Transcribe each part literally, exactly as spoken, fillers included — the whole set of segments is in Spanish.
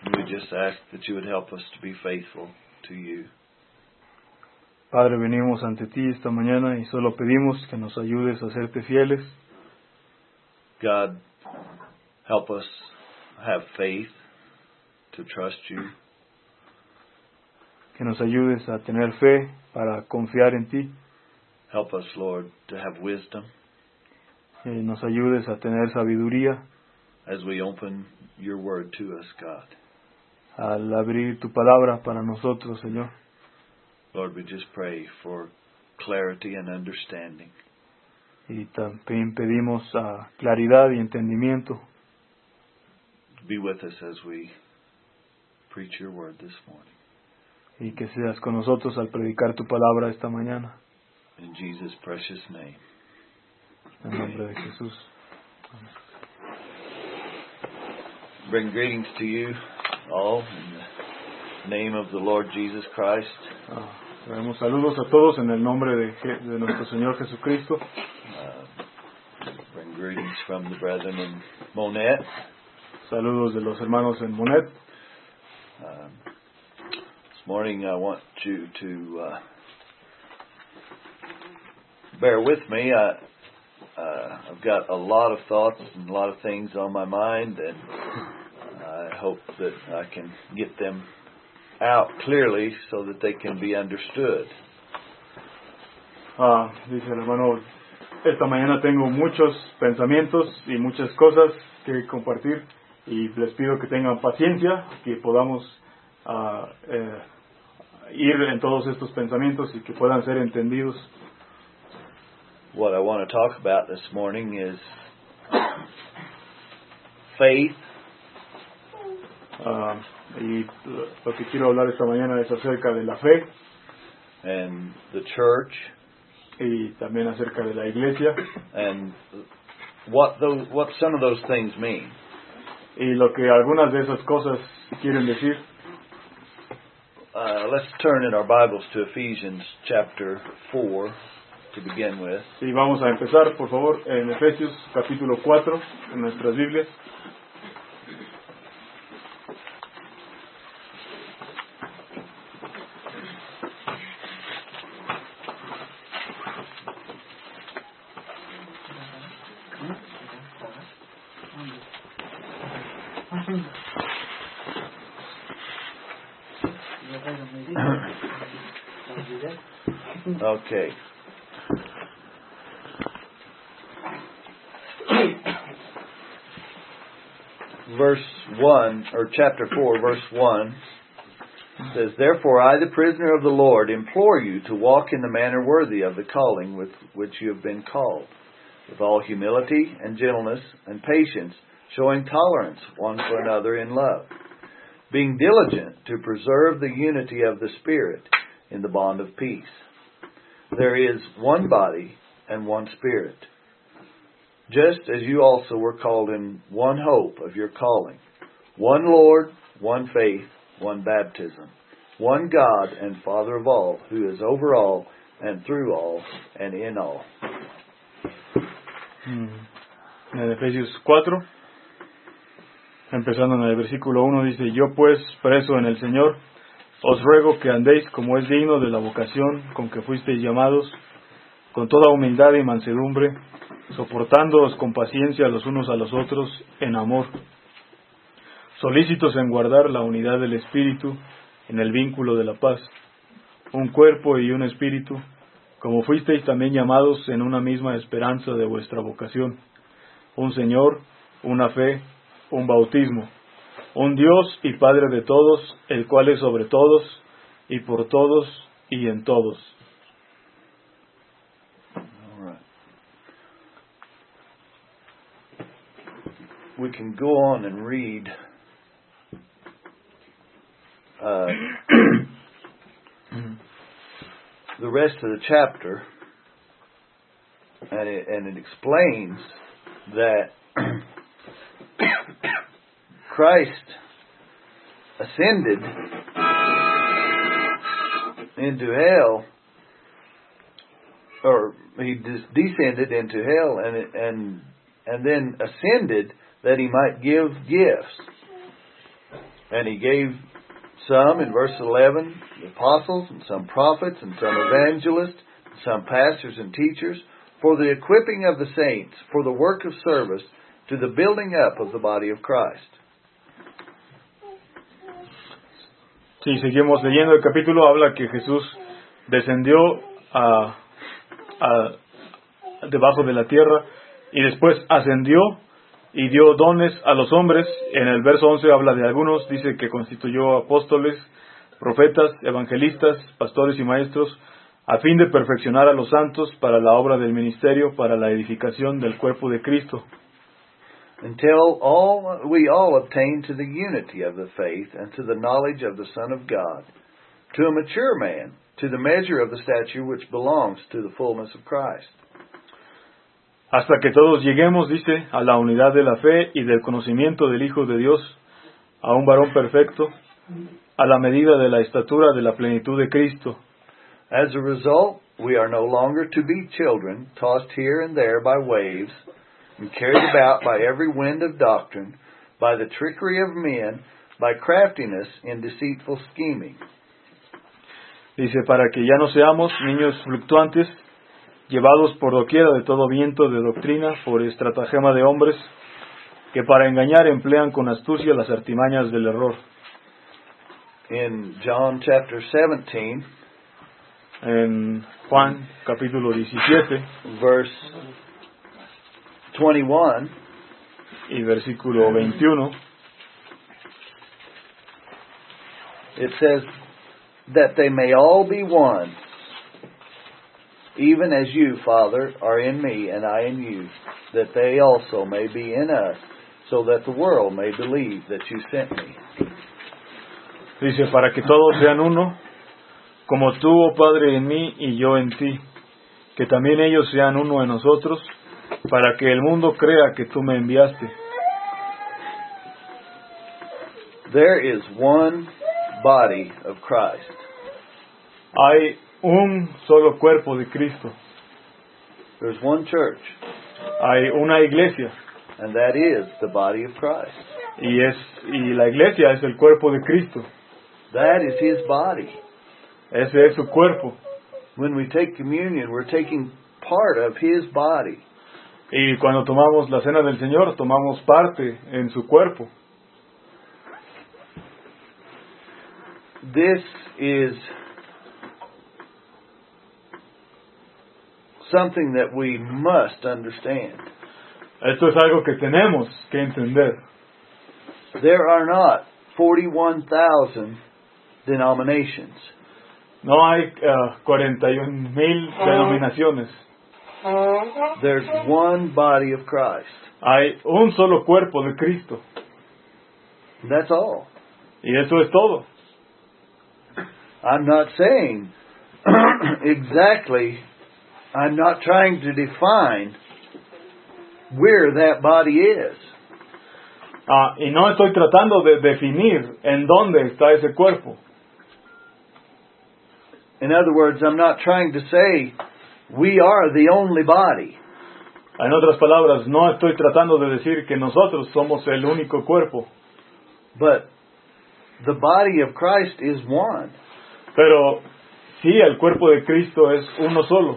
We just ask that you would help us to be faithful to you. Padre, venimos ante ti esta mañana y solo pedimos que nos ayudes a serte fieles. God, help us have faith to trust you. Que nos ayudes a tener fe para confiar en ti. Help us, Lord, to have wisdom. Que nos ayudes a tener sabiduría. As we open your word to us, God. Al abrir tu palabra para nosotros, Señor. Lord, we just pray for clarity and understanding. Y también pedimos uh, claridad y entendimiento. Be with us as we preach your word this morning. Y que seas con nosotros al predicar tu palabra esta mañana. In Jesus' precious name. En nombre de Jesús. Amén. Bring greetings to you all in the name of the Lord Jesus Christ. Ah, traemos saludos a todos en el nombre de, de nuestro Señor Jesucristo. Uh, bring greetings from the brethren in Monette. Saludos de los hermanos en Monette. Uh, this morning I want you to uh, bear with me. I, uh, I've got a lot of thoughts and a lot of things on my mind, and I hope that I can get them out clearly so that they can be understood. Ah, dice el hermano, esta mañana tengo muchos pensamientos y muchas cosas que compartir y les pido que tengan paciencia, que podamos uh, eh, ir en todos estos pensamientos y que puedan ser entendidos. What I want to talk about this morning is faith. Uh, y lo que quiero hablar esta mañana es acerca de la fe. And the church. Y también acerca de la iglesia. And what those, what some of those things mean. Y lo que algunas de esas cosas quieren decir. Uh, let's turn in our Bibles to Ephesians chapter four to begin with. Y vamos a empezar, por favor, en Efesios capítulo cuatro, en nuestras Biblias. Okay. Verse one, or chapter four, verse one, says, Therefore I, the prisoner of the Lord, implore you to walk in the manner worthy of the calling with which you have been called, with all humility and gentleness and patience, showing tolerance one for another in love, being diligent to preserve the unity of the Spirit in the bond of peace. There is one body and one Spirit, just as you also were called in one hope of your calling, one Lord, one faith, one baptism, one God and Father of all, who is over all and through all and in all. En Efesios cuatro, empezando en el versículo uno, dice, Yo pues, preso en el Señor, os ruego que andéis como es digno de la vocación con que fuisteis llamados, con toda humildad y mansedumbre, soportándoos con paciencia los unos a los otros en amor, solícitos en guardar la unidad del Espíritu en el vínculo de la paz, un cuerpo y un espíritu, como fuisteis también llamados en una misma esperanza de vuestra vocación, un Señor, una fe, un bautismo, un Dios y Padre de todos, el cual es sobre todos, y por todos, y en todos. All right. We can go on and read uh, the rest of the chapter, and it, and it explains that Christ ascended into hell, or he descended into hell, and and and then ascended that he might give gifts. And he gave some, in verse eleven, the apostles, and some prophets, and some evangelists, and some pastors and teachers, for the equipping of the saints, for the work of service, to the building up of the body of Christ. Si seguimos leyendo el capítulo, habla que Jesús descendió a, a, debajo de la tierra y después ascendió y dio dones a los hombres. En el verso once habla de algunos, dice que constituyó apóstoles, profetas, evangelistas, pastores y maestros, a fin de perfeccionar a los santos para la obra del ministerio, para la edificación del cuerpo de Cristo. Until all we all obtain to the unity of the faith and to the knowledge of the Son of God, to a mature man, to the measure of the stature which belongs to the fullness of Christ. Hasta que todos lleguemos, dice, a la unidad de la fe y del conocimiento del Hijo de Dios, a un varón perfecto, a la medida de la estatura de la plenitud de Cristo. As a result, we are no longer to be children, tossed here and there by waves, and carried about by every wind of doctrine, by the trickery of men, by craftiness in deceitful scheming. Dice, para que ya no seamos niños fluctuantes, llevados por doquiera de todo viento de doctrina, por estratagema de hombres, que para engañar emplean con astucia las artimañas del error. In John chapter seventeen, en Juan capítulo diecisiete, verse twenty-one, y versículo veintiuno, it says, that they may all be one, even as you, Father, are in me and I in you, that they also may be in us, so that the world may believe that you sent me. Dice, para que todos sean uno, como tú, oh Padre, en mí y yo en ti, que también ellos sean uno en nosotros, para que el mundo crea que tú me enviaste. There is one body of Christ. Hay un solo cuerpo de Cristo. There's one church. Hay una iglesia. And that is the body of Christ. Y es y la iglesia es el cuerpo de Cristo. That is His body. Ese es su cuerpo. When we take communion, we're taking part of His body. Y cuando tomamos la cena del Señor, tomamos parte en su cuerpo. This is something that we must understand. Esto es algo que tenemos que entender. There are not forty-one thousand denominations. No hay uh, cuarenta y un mil denominaciones. There's one body of Christ. Hay un solo cuerpo de Cristo. That's all. Y eso es todo. I'm not saying exactly, I'm not trying to define where that body is. Ah, y no estoy tratando de definir en dónde está ese cuerpo. In other words, I'm not trying to say we are the only body. En otras palabras, no estoy tratando de decir que nosotros somos el único cuerpo. But the body of Christ is one. Pero sí, el cuerpo de Cristo es uno solo.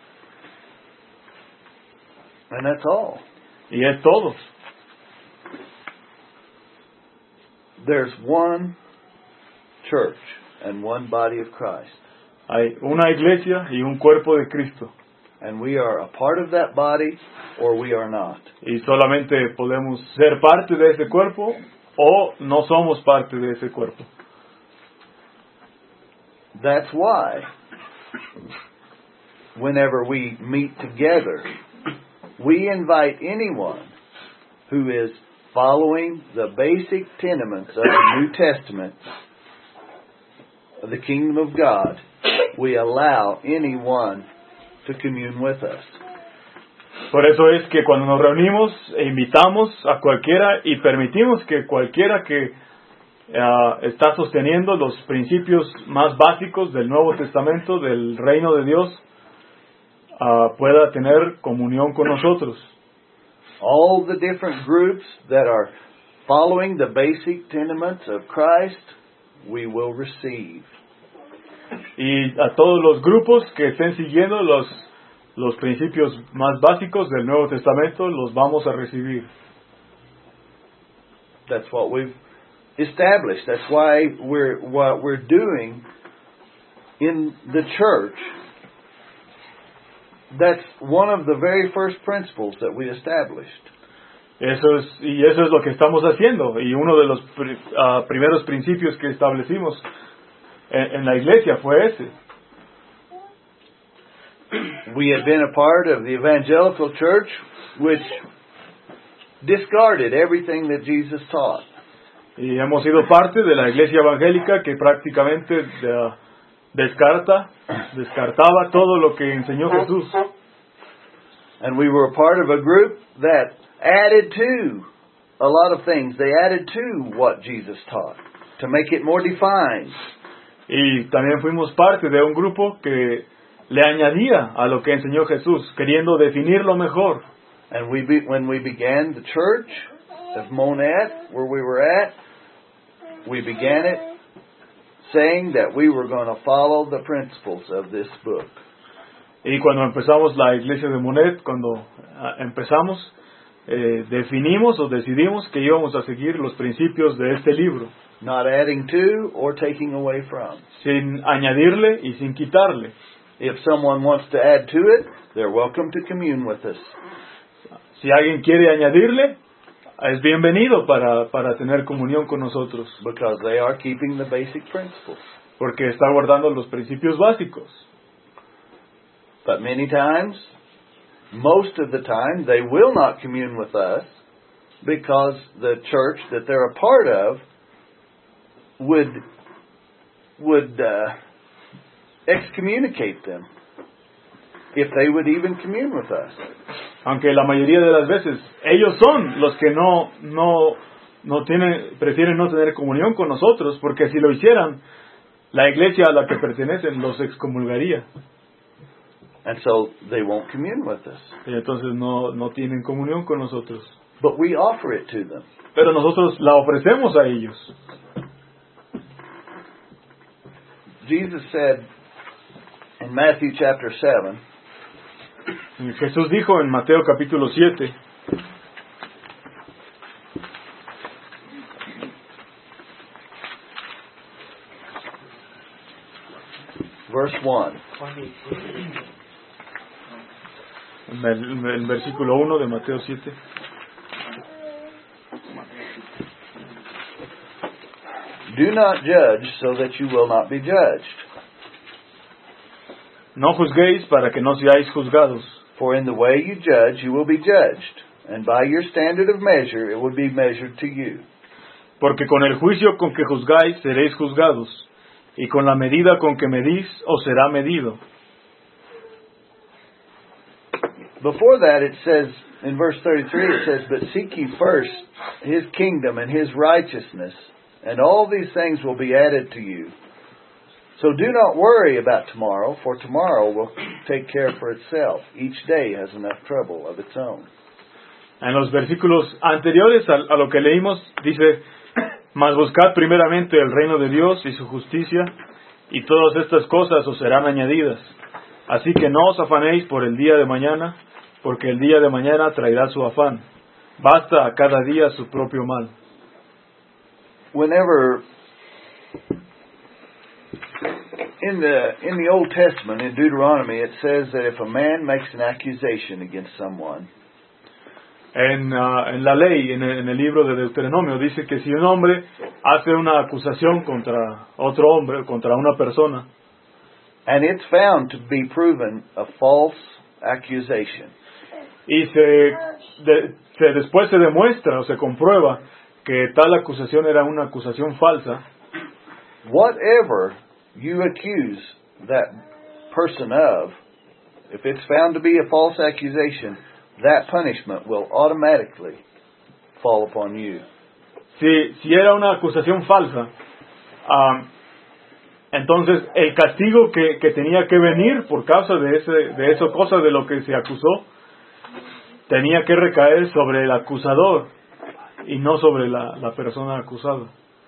And that's all. Y es todo. There's one church and one body of Christ. Hay una iglesia y un cuerpo de Cristo. And we are a part of that body or we are not. Y solamente podemos ser parte de ese cuerpo o no somos parte de ese cuerpo. That's why whenever we meet together, we invite anyone who is following the basic tenements of the New Testament, of the kingdom of God, we allow anyone to commune with us. Por eso es que cuando nos reunimos e invitamos a cualquiera y permitimos que cualquiera que uh, está sosteniendo los principios más básicos del Nuevo Testamento, del reino de Dios, uh, pueda tener comunión con nosotros. All the different groups that are following the basic tenements of Christ, we will receive. Y a todos los grupos que estén siguiendo los, los principios más básicos del Nuevo Testamento, los vamos a recibir. That's what we've established. That's why we're what we're doing in the church. That's one of the very first principles that we established. Eso es, y eso es lo que estamos haciendo. Y uno de los pr uh, primeros principios que establecimos en, en la iglesia fue ese. We had been a part of the evangelical church, which discarded everything that Jesus taught. Y hemos sido parte de la iglesia evangélica que prácticamente uh, descarta, descartaba todo lo que enseñó Jesús. And we were a part of a group that added to a lot of things. They added to what Jesus taught to make it more defined. Y también fuimos parte de un grupo que le añadía a lo que enseñó Jesús, queriendo definirlo mejor. And we be, when we began the church of Monette, where we were at, we began it saying that we were going to follow the principles of this book. Y cuando empezamos la iglesia de Monet, cuando uh, empezamos, eh, definimos o decidimos que íbamos a seguir los principios de este libro. Not adding to or taking away from. Sin añadirle y sin quitarle. If someone wants to add to it, they're welcome to commune with us. Si alguien quiere añadirle, es bienvenido para, para tener comunión con nosotros. Because they are keeping the basic principles. Porque está guardando los principios básicos. But many times, most of the time, they will not commune with us because the church that they're a part of would would uh, excommunicate them if they would even commune with us. Aunque la mayoría de las veces ellos son los que no no no tienen prefieren no tener comunión con nosotros, porque si lo hicieran, la iglesia a la que pertenecen los excomulgaría. And so they won't commune with us. Y entonces no no tienen comunión con nosotros. But we offer it to them. Pero nosotros la ofrecemos a ellos. Jesus said in Matthew chapter seven, Jesús dijo en Mateo capítulo siete, verse one. En el, el versículo uno de Mateo siete. Do not judge so that you will not be judged. No juzguéis para que no seáis juzgados. For in the way you judge, you will be judged, and by your standard of measure, it will be measured to you. Porque con el juicio con que juzgáis seréis juzgados, y con la medida con que medís os será medido. Before that, it says, in verse thirty-three, it says, But seek ye first His kingdom and His righteousness, and all these things will be added to you. So do not worry about tomorrow, for tomorrow will take care for itself. Each day has enough trouble of its own. En los versículos anteriores a, a lo que leímos, dice, Mas buscad primeramente el reino de Dios y su justicia, y todas estas cosas os serán añadidas. Así que no os afanéis por el día de mañana, porque el día de mañana traerá su afán. Basta a cada día su propio mal. Whenever in the in the Old Testament, in Deuteronomy, it says that if a man makes an accusation against someone, En, uh, en la ley, en el, en el libro de Deuteronomio, dice que si un hombre hace una acusación contra otro hombre, contra una persona, and it's found to be proven a false accusation, y se, de, se después se demuestra o se comprueba que tal acusación era una acusación falsa, whatever you accuse that person of, if it's found to be a false accusation, that punishment will automatically fall upon you. Si, si era una acusación falsa, um, entonces el castigo que, que tenía que venir por causa de ese, de eso, cosa de lo que se acusó, tenía que recaer sobre el acusador. y no sobre la, la persona acusada.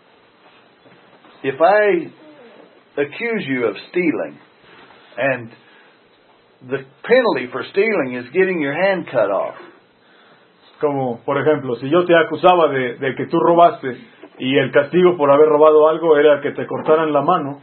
If I accuse you of stealing, and the penalty for stealing is getting your hand cut off. Como, por ejemplo, si yo te acusaba de, de que tú robaste y el castigo por haber robado algo era que te cortaran la mano.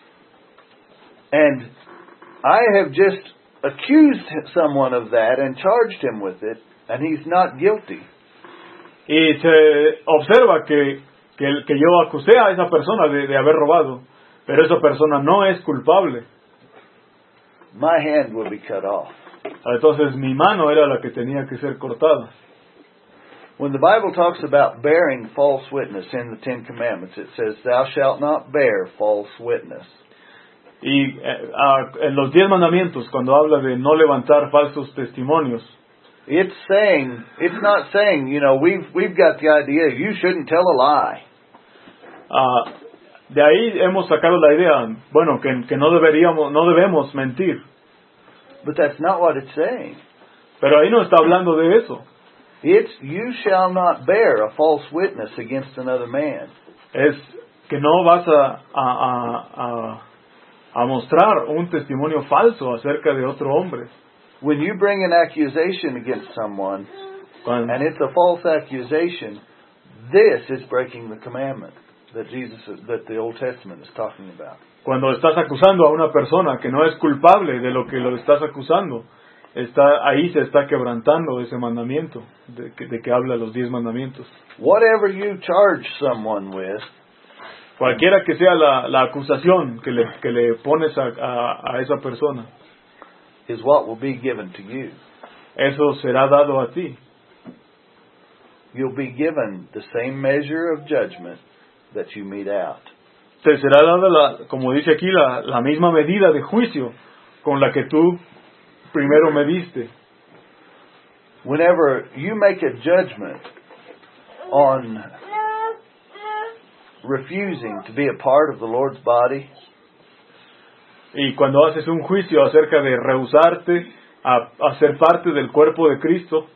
And I have just accused someone of that and charged him with it, and he's not guilty. Y se observa que, que, que yo acusé a esa persona de, de haber robado, pero esa persona no es culpable. My hand will be cut off. Entonces mi mano era la que tenía que ser cortada. When the Bible talks about bearing false witness in the Ten Commandments, it says, "Thou shalt not bear false witness." Y eh, a, en los diez mandamientos, cuando habla de no levantar falsos testimonios, it's saying, it's not saying, you know, we've we've got the idea you shouldn't tell a lie. Uh, de ahí hemos sacado la idea, bueno, que, que no deberíamos, no debemos mentir. But that's not what it's saying. Pero ahí no está hablando de eso. It's, you shall not bear a false witness against another man. Es que no vas a, a, a, a, a mostrar un testimonio falso acerca de otro hombre. When you bring an accusation against someone, Cuando, and it's a false accusation, this is breaking the commandment that Jesus, that the Old Testament is talking about. Cuando estás acusando a una persona que no es culpable de lo que lo estás acusando, está ahí se está quebrantando ese mandamiento de que, de que habla los diez mandamientos. Whatever you charge someone with, cualquiera que sea la, la acusación que le, que le pones a, a, a esa persona, is what will be given to you. eso será dado a ti. You'll be given the same measure of judgment that you mete out. Te será dada, la, como dice aquí, la, la misma medida de juicio con la que tú primero mediste. Whenever you make a judgment on refusing to be a part of the Lord's body, y cuando haces un juicio acerca de rehusarte a, a ser parte del cuerpo de Cristo,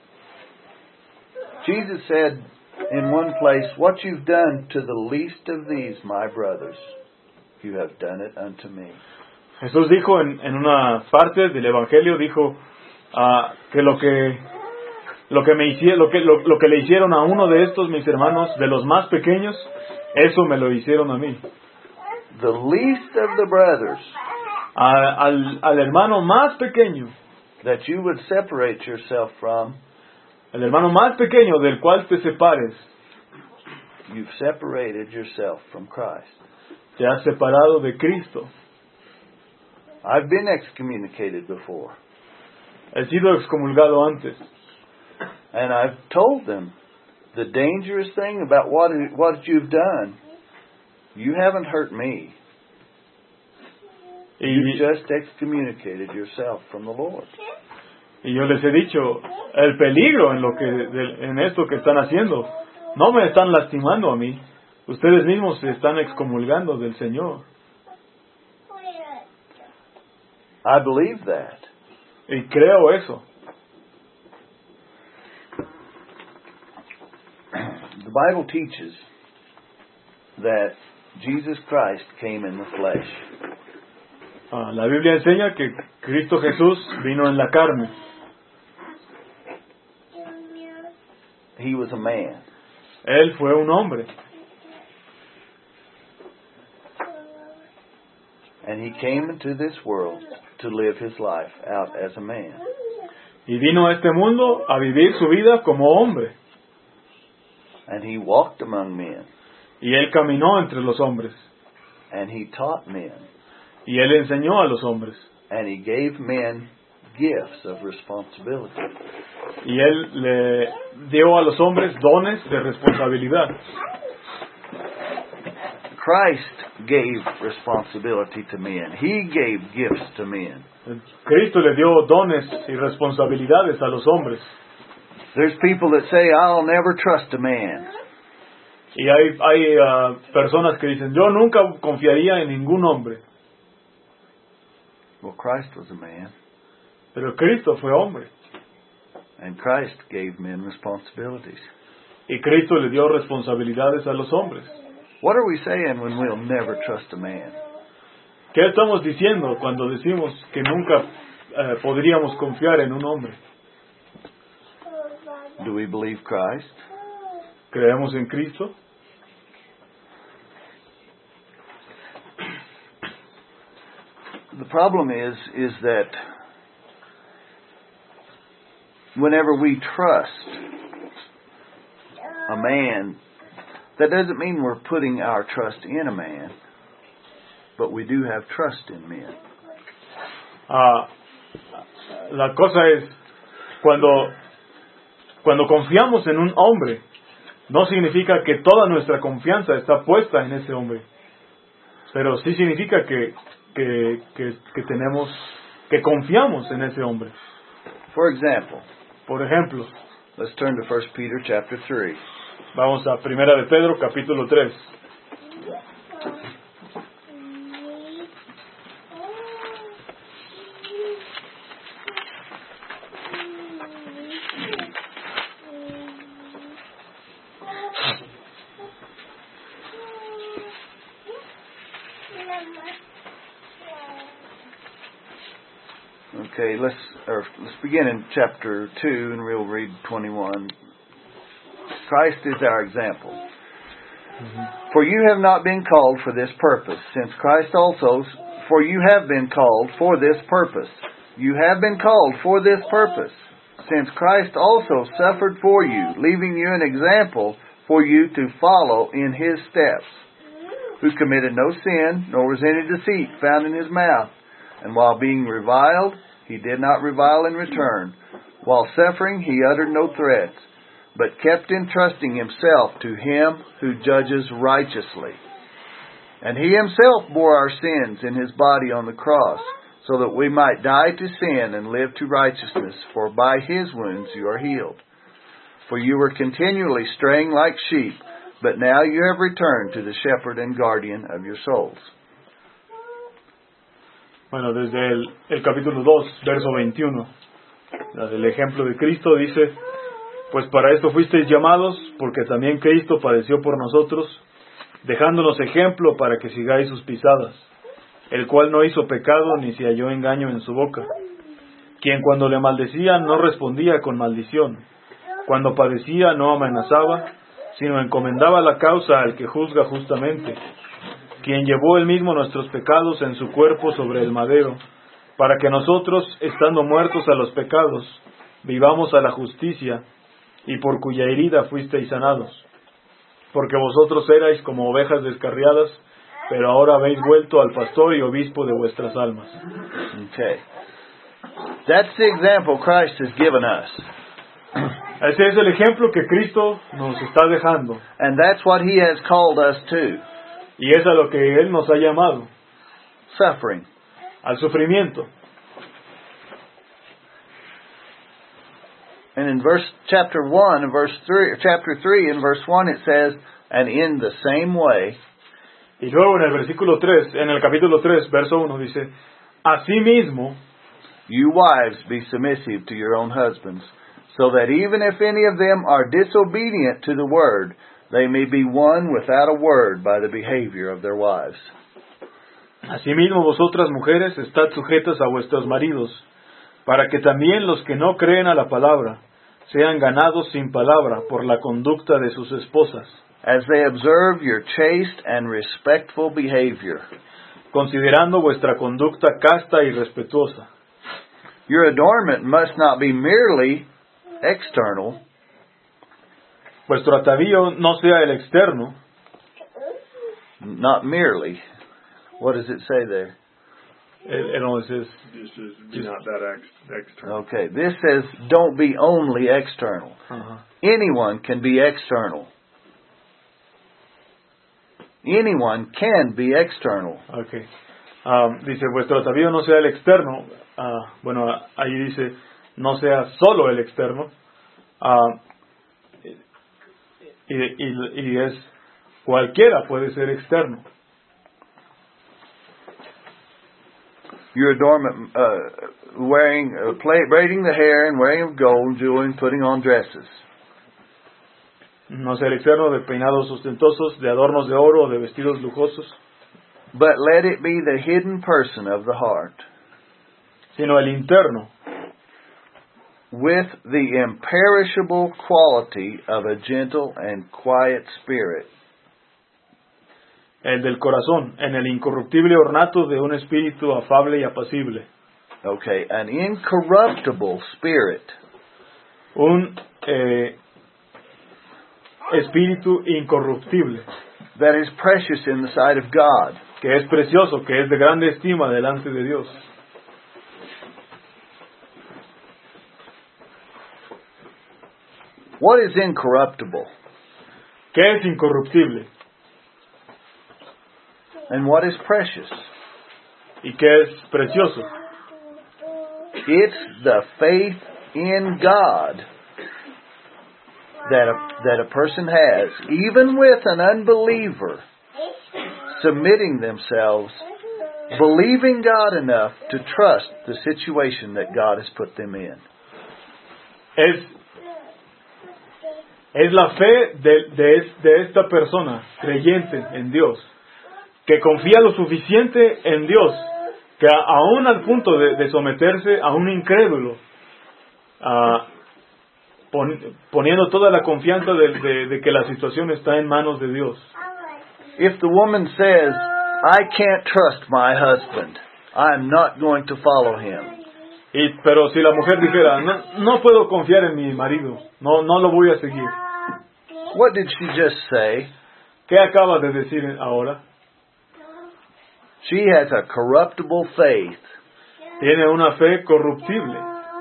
Jesus said in one place, "What you've done to the least of these, my brothers, you have done it unto me." Jesús dijo en, en una parte del Evangelio, dijo uh, que lo que lo que me hicieron, lo que lo, lo que le hicieron a uno de estos mis hermanos, de los más pequeños, eso me lo hicieron a mí. The least of the brothers, a, al, al hermano más pequeño, that you would separate yourself from, el hermano más pequeño del cual te separes, you've separated yourself from Christ. Te has separado de Cristo. I've been excommunicated before. He sido excomulgado antes. And I've told them the dangerous thing about what what you've done. You haven't hurt me. Y, you just excommunicated yourself from the Lord. Y yo les he dicho el peligro en lo que de, en esto que están haciendo. No me están lastimando a mí. Ustedes mismos se están excomulgando del Señor. I believe that. Y creo eso. The Bible teaches that Jesus Christ came in the flesh. Ah, la Biblia enseña que Cristo Jesús vino en la carne. He was a man. Él fue un hombre. And he came into this world to live his life out as a man. Y vino a este mundo a vivir su vida como hombre. And he walked among men. Y él caminó entre los hombres. And he taught men. Y él enseñó a los hombres. And he gave men gifts of responsibility. Y él le dio a los hombres dones de responsabilidad. Christ gave responsibility to men. He gave gifts to men. Cristo le dio dones y responsabilidades a los hombres. There's people that say, "I'll never trust a man." Y hay, hay uh, personas que dicen, yo nunca confiaría en ningún hombre. Well, Christ was a man. Pero Cristo fue hombre. And Christ gave men responsibilities. Y Cristo le dio responsabilidades a los hombres. What are we saying when we'll never trust a man? ¿Qué estamos diciendo cuando decimos que nunca eh, podríamos confiar en un hombre? Do we believe Christ? ¿Creemos en Cristo? The problem is, is that whenever we trust a man, that doesn't mean we're putting our trust in a man, but we do have trust in men. Ah, la cosa es, cuando, cuando confiamos en un hombre, no significa que toda nuestra confianza está puesta en ese hombre, pero sí significa que, que, que, que tenemos, que confiamos en ese hombre. For example, Por ejemplo, let's turn to First Peter chapter three. vamos a Primera de Pedro, capítulo tres. Okay, let's or let's begin in chapter two, and we'll read twenty-one. Christ is our example. Mm-hmm. For you have not been called for this purpose, since Christ also. For you have been called for this purpose. You have been called for this purpose, since Christ also suffered for you, leaving you an example for you to follow in His steps, who committed no sin, nor was any deceit found in His mouth. And while being reviled, He did not revile in return. While suffering, He uttered no threats, but kept entrusting Himself to Him who judges righteously. And He Himself bore our sins in His body on the cross, so that we might die to sin and live to righteousness, for by His wounds you are healed. For you were continually straying like sheep, but now you have returned to the shepherd and guardian of your souls. Bueno, desde el, el capítulo dos, verso veintiuno, la del ejemplo de Cristo dice: Pues para esto fuisteis llamados, porque también Cristo padeció por nosotros, dejándonos ejemplo para que sigáis sus pisadas, el cual no hizo pecado ni se halló engaño en su boca, quien cuando le maldecían no respondía con maldición, cuando padecía no amenazaba, sino encomendaba la causa al que juzga justamente, quien llevó él mismo nuestros pecados en su cuerpo sobre el madero, para que nosotros, estando muertos a los pecados, vivamos a la justicia, y por cuya herida fuisteis sanados. Porque vosotros erais como ovejas descarriadas, pero ahora habéis vuelto al pastor y obispo de vuestras almas. Okay. That's the example Christ has given us. Ese es el ejemplo que Cristo nos está dejando. And that's what He has called us to. Y es a lo que Él nos ha llamado. Suffering. Al sufrimiento. And in verse chapter one and verse three, chapter three and verse one, it says, and in the same way. Y luego en el versículo tres, en el capítulo tres, verso uno dice: Asimismo, you wives be submissive to your own husbands, so that even if any of them are disobedient to the word, they may be won without a word by the behavior of their wives. Asimismo vosotras mujeres estad sujetas a vuestros maridos, para que también los que no creen a la palabra sean ganados sin palabra por la conducta de sus esposas, as they observe your chaste and respectful behavior, considerando vuestra conducta casta y respetuosa. Your adornment must not be merely external. Vuestro atavío no sea el externo. Not merely. What does it say there? It, it only says, This is be not that ex- external. Okay, this says don't be only external. Uh-huh. Anyone can be external. Anyone can be external. Okay. Um, dice, vuestro atavío no sea el externo. Uh, bueno, ahí dice, no sea solo el externo. Uh, y, y, y es, cualquiera puede ser externo. Your adornment, uh, wearing, uh, play, braiding the hair and wearing of gold, jewelry, and putting on dresses. No ser externo de peinados ostentosos, de adornos de oro o de vestidos lujosos, but let it be the hidden person of the heart, sino el interno, with the imperishable quality of a gentle and quiet spirit, el del corazón, en el incorruptible ornato de un espíritu afable y apacible. Okay, an incorruptible spirit. Un eh, espíritu incorruptible, that is precious in the sight of God. que es precioso, que es de grande estima delante de Dios. What is incorruptible? ¿Qué es incorruptible? And what is precious? ¿Y qué es precioso? It's the faith in God that a, that a person has, even with an unbeliever, submitting themselves, believing God enough to trust the situation that God has put them in. Es, es la fe de, de, de esta persona creyente en Dios, que confía lo suficiente en Dios, que aún al punto de, de someterse a un incrédulo, uh, pon, poniendo toda la confianza de, de, de que la situación está en manos de Dios. If the woman says, I can't trust my husband, I'm not going to follow him. Y, pero si la mujer dijera, no, no puedo confiar en mi marido, no, no lo voy a seguir. What did she just say? ¿Qué acaba de decir ahora? She has a corruptible faith. Tiene una fe corruptible.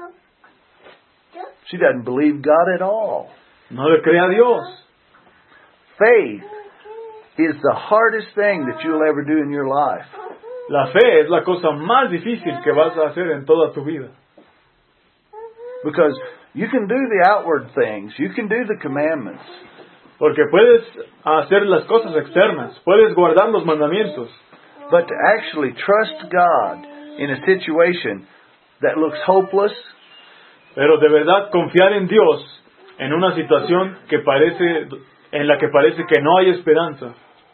She doesn't believe God at all. No le cree a Dios. Faith is the hardest thing that you'll ever do in your life. La fe es la cosa más difícil que vas a hacer en toda tu vida. Because you can do the outward things. You can do the commandments. Porque puedes hacer las cosas externas. Puedes guardar los mandamientos. But to actually trust God in a situation that looks hopeless, pero de verdad confiar en Dios en una situación que parece, en la que parece que no hay esperanza,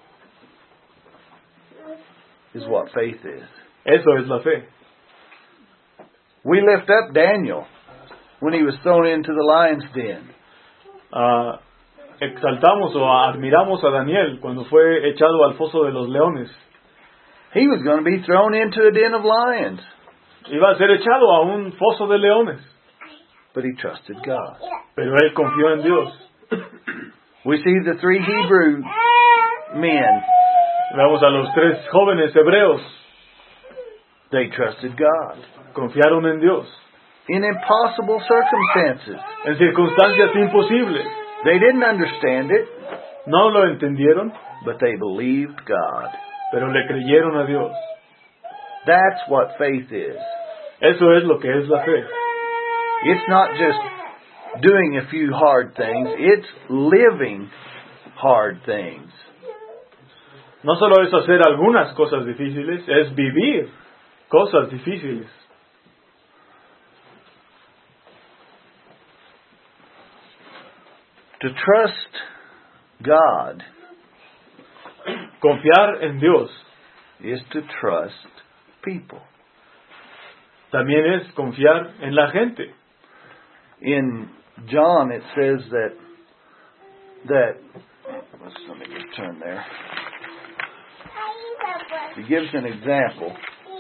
is what faith is. Eso es la fe. We lift up Daniel when he was thrown into the lion's den. Uh, exaltamos o admiramos a Daniel cuando fue echado al foso de los leones. He was going to be thrown into a den of lions. Iba a ser echado a un foso de leones. But he trusted God. Pero él confió en Dios. We see the three Hebrew men. Vemos a los tres jóvenes hebreos. They trusted God. Confiaron en Dios. In impossible circumstances. En circunstancias imposibles. They didn't understand it. No lo entendieron. But they believed God. Pero le creyeron a Dios. That's what faith is. Eso es lo que es la fe. It's not just doing a few hard things. It's living hard things. No solo es hacer algunas cosas difíciles, es vivir cosas difíciles. To trust God, confiar en Dios, is to trust people. También es confiar en la gente. In John it says that that let's let me just turn there. He gives an example.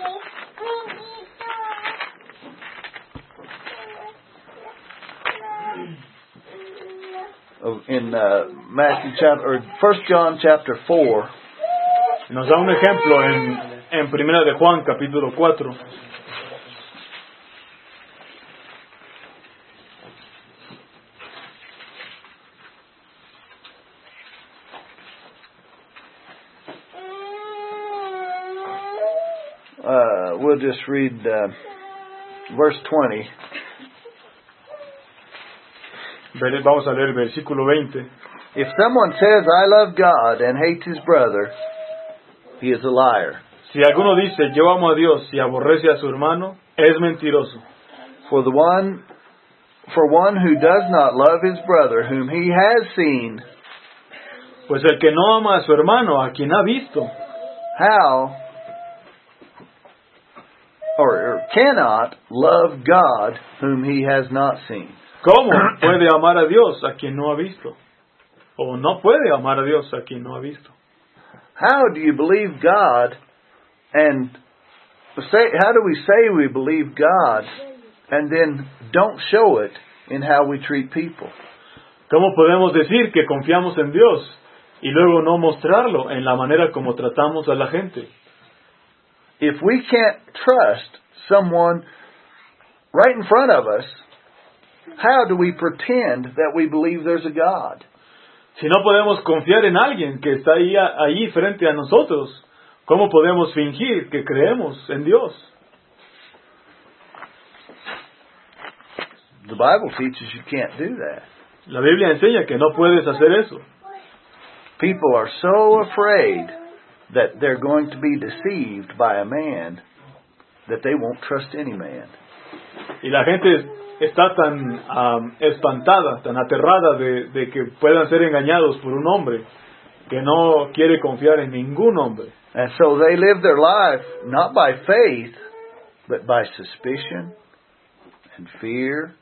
Of, in uh, Matthew chapter or First John chapter four. Nos da un ejemplo en en Primera de Juan capítulo cuatro. Uh, we'll just read uh, verse twenty. Vamos a leer el versículo veinte. If someone says, I love God, and hates his brother, he is a liar. Si alguno dice, yo amo a Dios, y aborrece a su hermano, es mentiroso. For the one For one who does not love his brother whom he has seen, Pues el que no ama a su hermano, a quien ha visto, how or, or cannot love God whom he has not seen? ¿cómo puede amar a Dios a quien no ha visto? O no puede amar a Dios a quien no ha visto. How do you believe God and say, how do we say we believe God and then don't show it in how we treat people? ¿Cómo podemos decir que confiamos en Dios y luego no mostrarlo en la manera como tratamos a la gente? If we can't trust someone right in front of us, how do we pretend that we believe there's a God? Si no podemos confiar en alguien que está ahí, ahí frente a nosotros, ¿cómo podemos fingir que creemos en Dios? The Bible teaches you can't do that. La Biblia enseña que no puedes hacer eso. People are so afraid that they're going to be deceived by a man that they won't trust any man. Y la gente está tan um, espantada, tan aterrada de, de que puedan ser engañados por un hombre que no quiere confiar en ningún hombre. And so they live their life not by faith, but by suspicion and fear.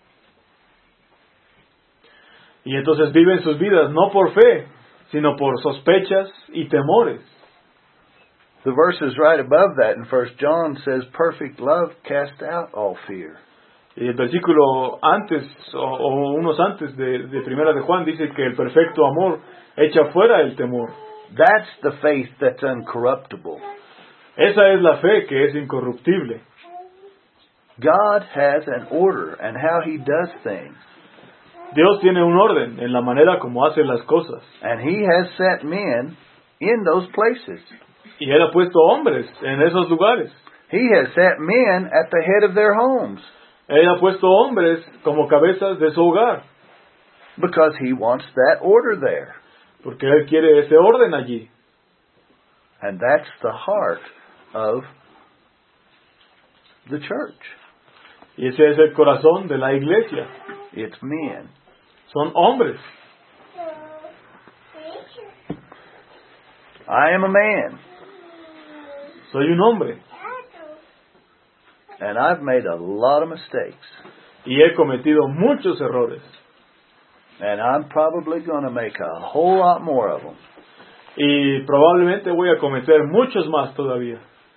Y entonces viven sus vidas no por fe, sino por sospechas y temores. The verses right above that in First John says, perfect love casts out all fear. Y el versículo antes, o, o unos antes de, de Primera de Juan, dice que el perfecto amor echa fuera el temor. That's the faith that's uncorruptible. Esa es la fe que es incorruptible. God has an order and how He does things. Dios tiene un orden en la manera como hace las cosas. And He has set men in those places. Y Él ha puesto hombres en esos lugares. He has set men at the head of their homes. Él ha puesto hombres como cabezas de su hogar. Because He wants that order there. Porque Él quiere ese orden allí. And that's the heart of the church. Y ese es el corazón de la iglesia. It's men. Son hombres. I am a man. Soy un hombre. And I've made a lot of mistakes. Y he cometido muchos errores. And I'm probably going to make a whole lot more of them. Y probablemente voy a cometer muchos más todavía.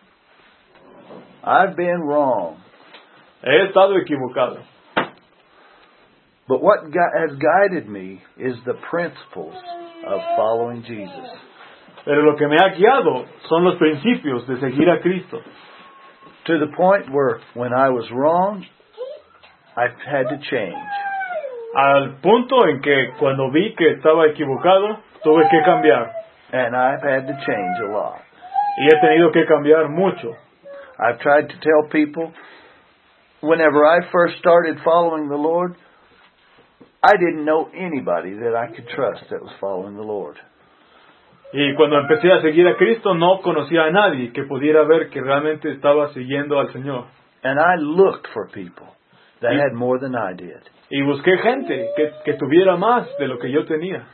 I've been wrong. He estado equivocado. But what gu- has guided me is the principles of following Jesus. Pero lo que me ha guiado son los principios de seguir a Cristo. To the point where when I was wrong, I've had to change. Al punto en que cuando vi que estaba equivocado, tuve que cambiar. And I've had to change a lot. Y he tenido que cambiar mucho. I've tried to tell people, whenever I first started following the Lord, I didn't know anybody that I could trust that was following the Lord. Y cuando empecé a seguir a Cristo, no conocía a nadie que pudiera ver que realmente estaba siguiendo al Señor. And I looked for people that Y- had more than I did. Y busqué gente que, que tuviera más de lo que yo tenía.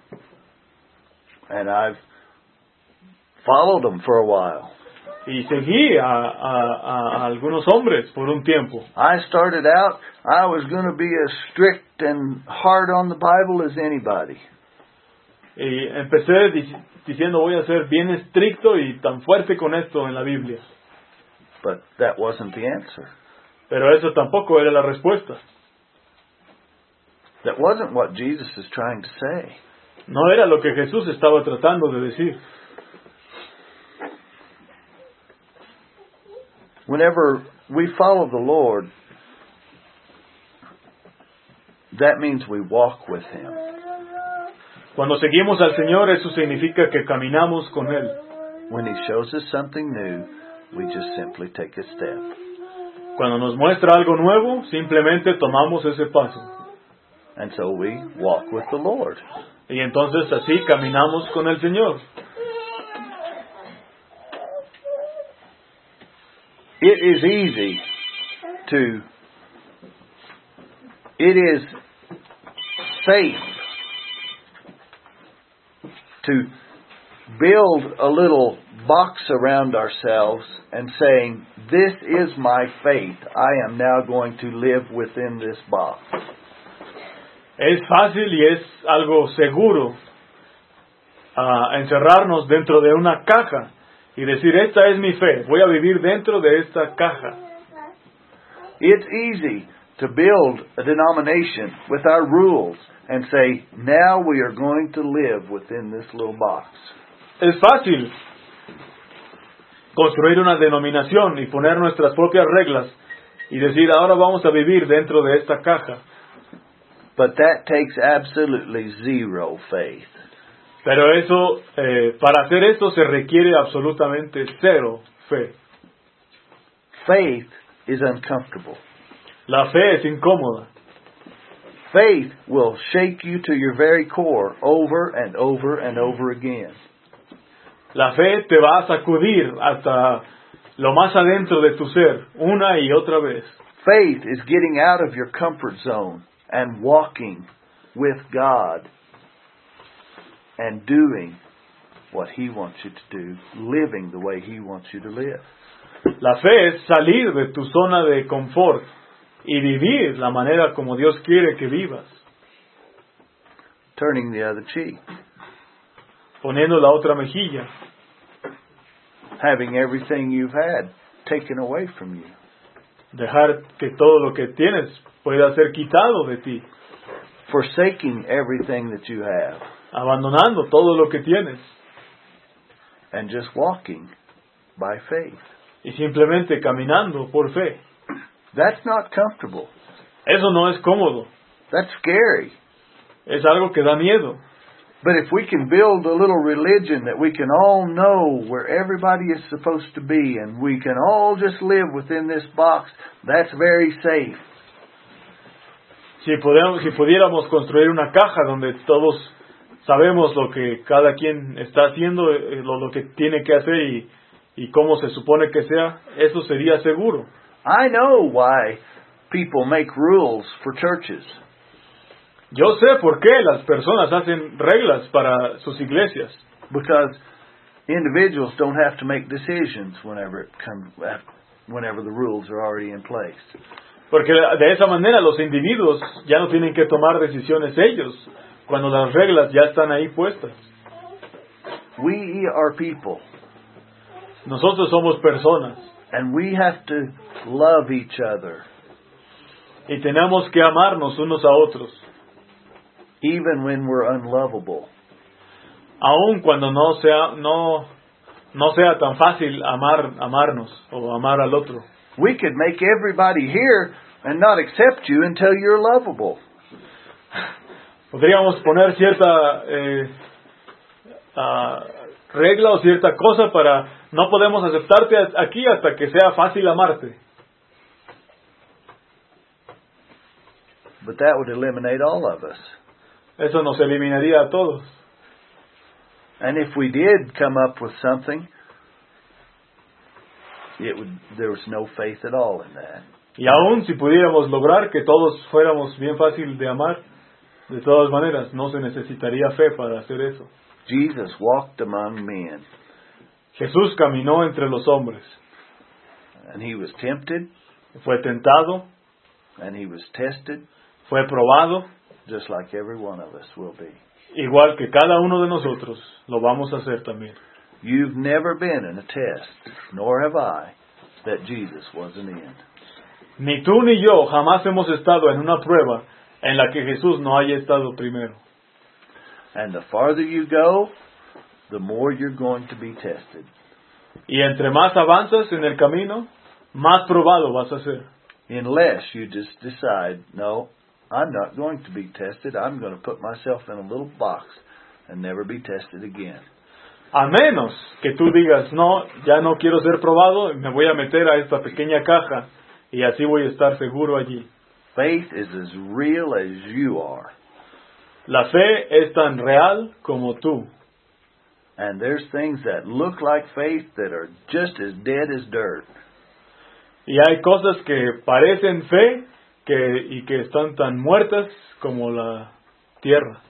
And I've followed them for a while. Y seguí a, a, a algunos hombres por un tiempo. I started out, I was going to be as strict and hard on the Bible as anybody. Y empecé dic- diciendo voy a ser bien estricto y tan fuerte con esto en la Biblia. But that wasn't the answer. Pero eso tampoco era la respuesta. That wasn't what Jesus is trying to say. No era lo que Jesús estaba tratando de decir. Whenever we follow the Lord, that means we walk with Him. Cuando seguimos al Señor, eso significa que caminamos con Él. When He shows us something new, we just simply take a step. Cuando nos muestra algo nuevo, simplemente tomamos ese paso. And so we walk with the Lord. Y entonces así caminamos con el Señor. It is easy to It is safe to build a little box around ourselves and saying, this is my faith. I am now going to live within this box. Es fácil y es algo seguro uh, encerrarnos dentro de una caja y decir, esta es mi fe, voy a vivir dentro de esta caja. It's easy to build a denomination with our rules and say, now we are going to live within this little box. Es fácil construir una denominación y poner nuestras propias reglas y decir, ahora vamos a vivir dentro de esta caja. But that takes absolutely zero faith. Pero eso, eh, para hacer esto se requiere absolutamente cero fe. Faith is uncomfortable. La fe es incómoda. Faith will shake you to your very core over and over and over again. La fe te va a sacudir hasta lo más adentro de tu ser, una y otra vez. Faith is getting out of your comfort zone and walking with God and doing what He wants you to do, living the way He wants you to live. La fe es salir de tu zona de confort y vivir la manera como Dios quiere que vivas. Turning the other cheek. Poniendo la otra mejilla. Having everything you've had taken away from you. Dejar que todo lo que tienes pueda ser quitado de ti. Forsaking everything that you have. Abandonando todo lo que tienes. And just walking by faith. Y simplemente caminando por fe. That's not comfortable. Eso no es cómodo. That's scary. Es algo que da miedo. But if we can build a little religion that we can all know where everybody is supposed to be and we can all just live within this box, that's very safe. Si pudiéramos, si pudiéramos construir una caja donde todos sabemos lo que cada quien está haciendo, lo, lo que tiene que hacer y, y cómo se supone que sea, eso sería seguro. I know why people make rules for churches. Yo sé por qué las personas hacen reglas para sus iglesias. Because individuals don't have to make decisions whenever it comes, whenever the rules are already in place. Porque de esa manera los individuos ya no tienen que tomar decisiones ellos, cuando las reglas ya están ahí puestas. We are people. Nosotros somos personas. And we have to love each other. Y tenemos que amarnos unos a otros. Even when we're unlovable. Aun cuando no sea no no sea tan fácil amar amarnos o amar al otro. We could make everybody here and not accept you until you're lovable. Podríamos poner cierta eh, uh, regla o cierta cosa para no podemos aceptarte aquí hasta que sea fácil amarte. But that would eliminate all of us. Eso nos eliminaría a todos. And if we did come up with something, it would, there was no faith at all in that. Y aún si pudiéramos lograr que todos fuéramos bien fácil de amar, de todas maneras, no se necesitaría fe para hacer eso. Jesus walked among men. Jesús caminó entre los hombres. And He was tempted. Fue tentado. And He was tested. Fue probado. Just like every one of us will be. Igual que cada uno de nosotros lo vamos a hacer también. You've never been in a test, nor have I, that Jesus wasn't in. Ni tú ni yo jamás hemos estado en una prueba en la que Jesús no haya estado primero. And the farther you go, the more you're going to be tested. Y entre más avanzas en el camino, más probado vas a ser. Unless you just decide, no, I'm not going to be tested. I'm going to put myself in a little box and never be tested again. A menos que tú digas, no, ya no quiero ser probado, me voy a meter a esta pequeña caja y así voy a estar seguro allí. Faith is as real as you are. La fe es tan real como tú. And there's things that look like faith that are just as dead as dirt. Y hay cosas que parecen fe que, y que están tan muertas como la tierra.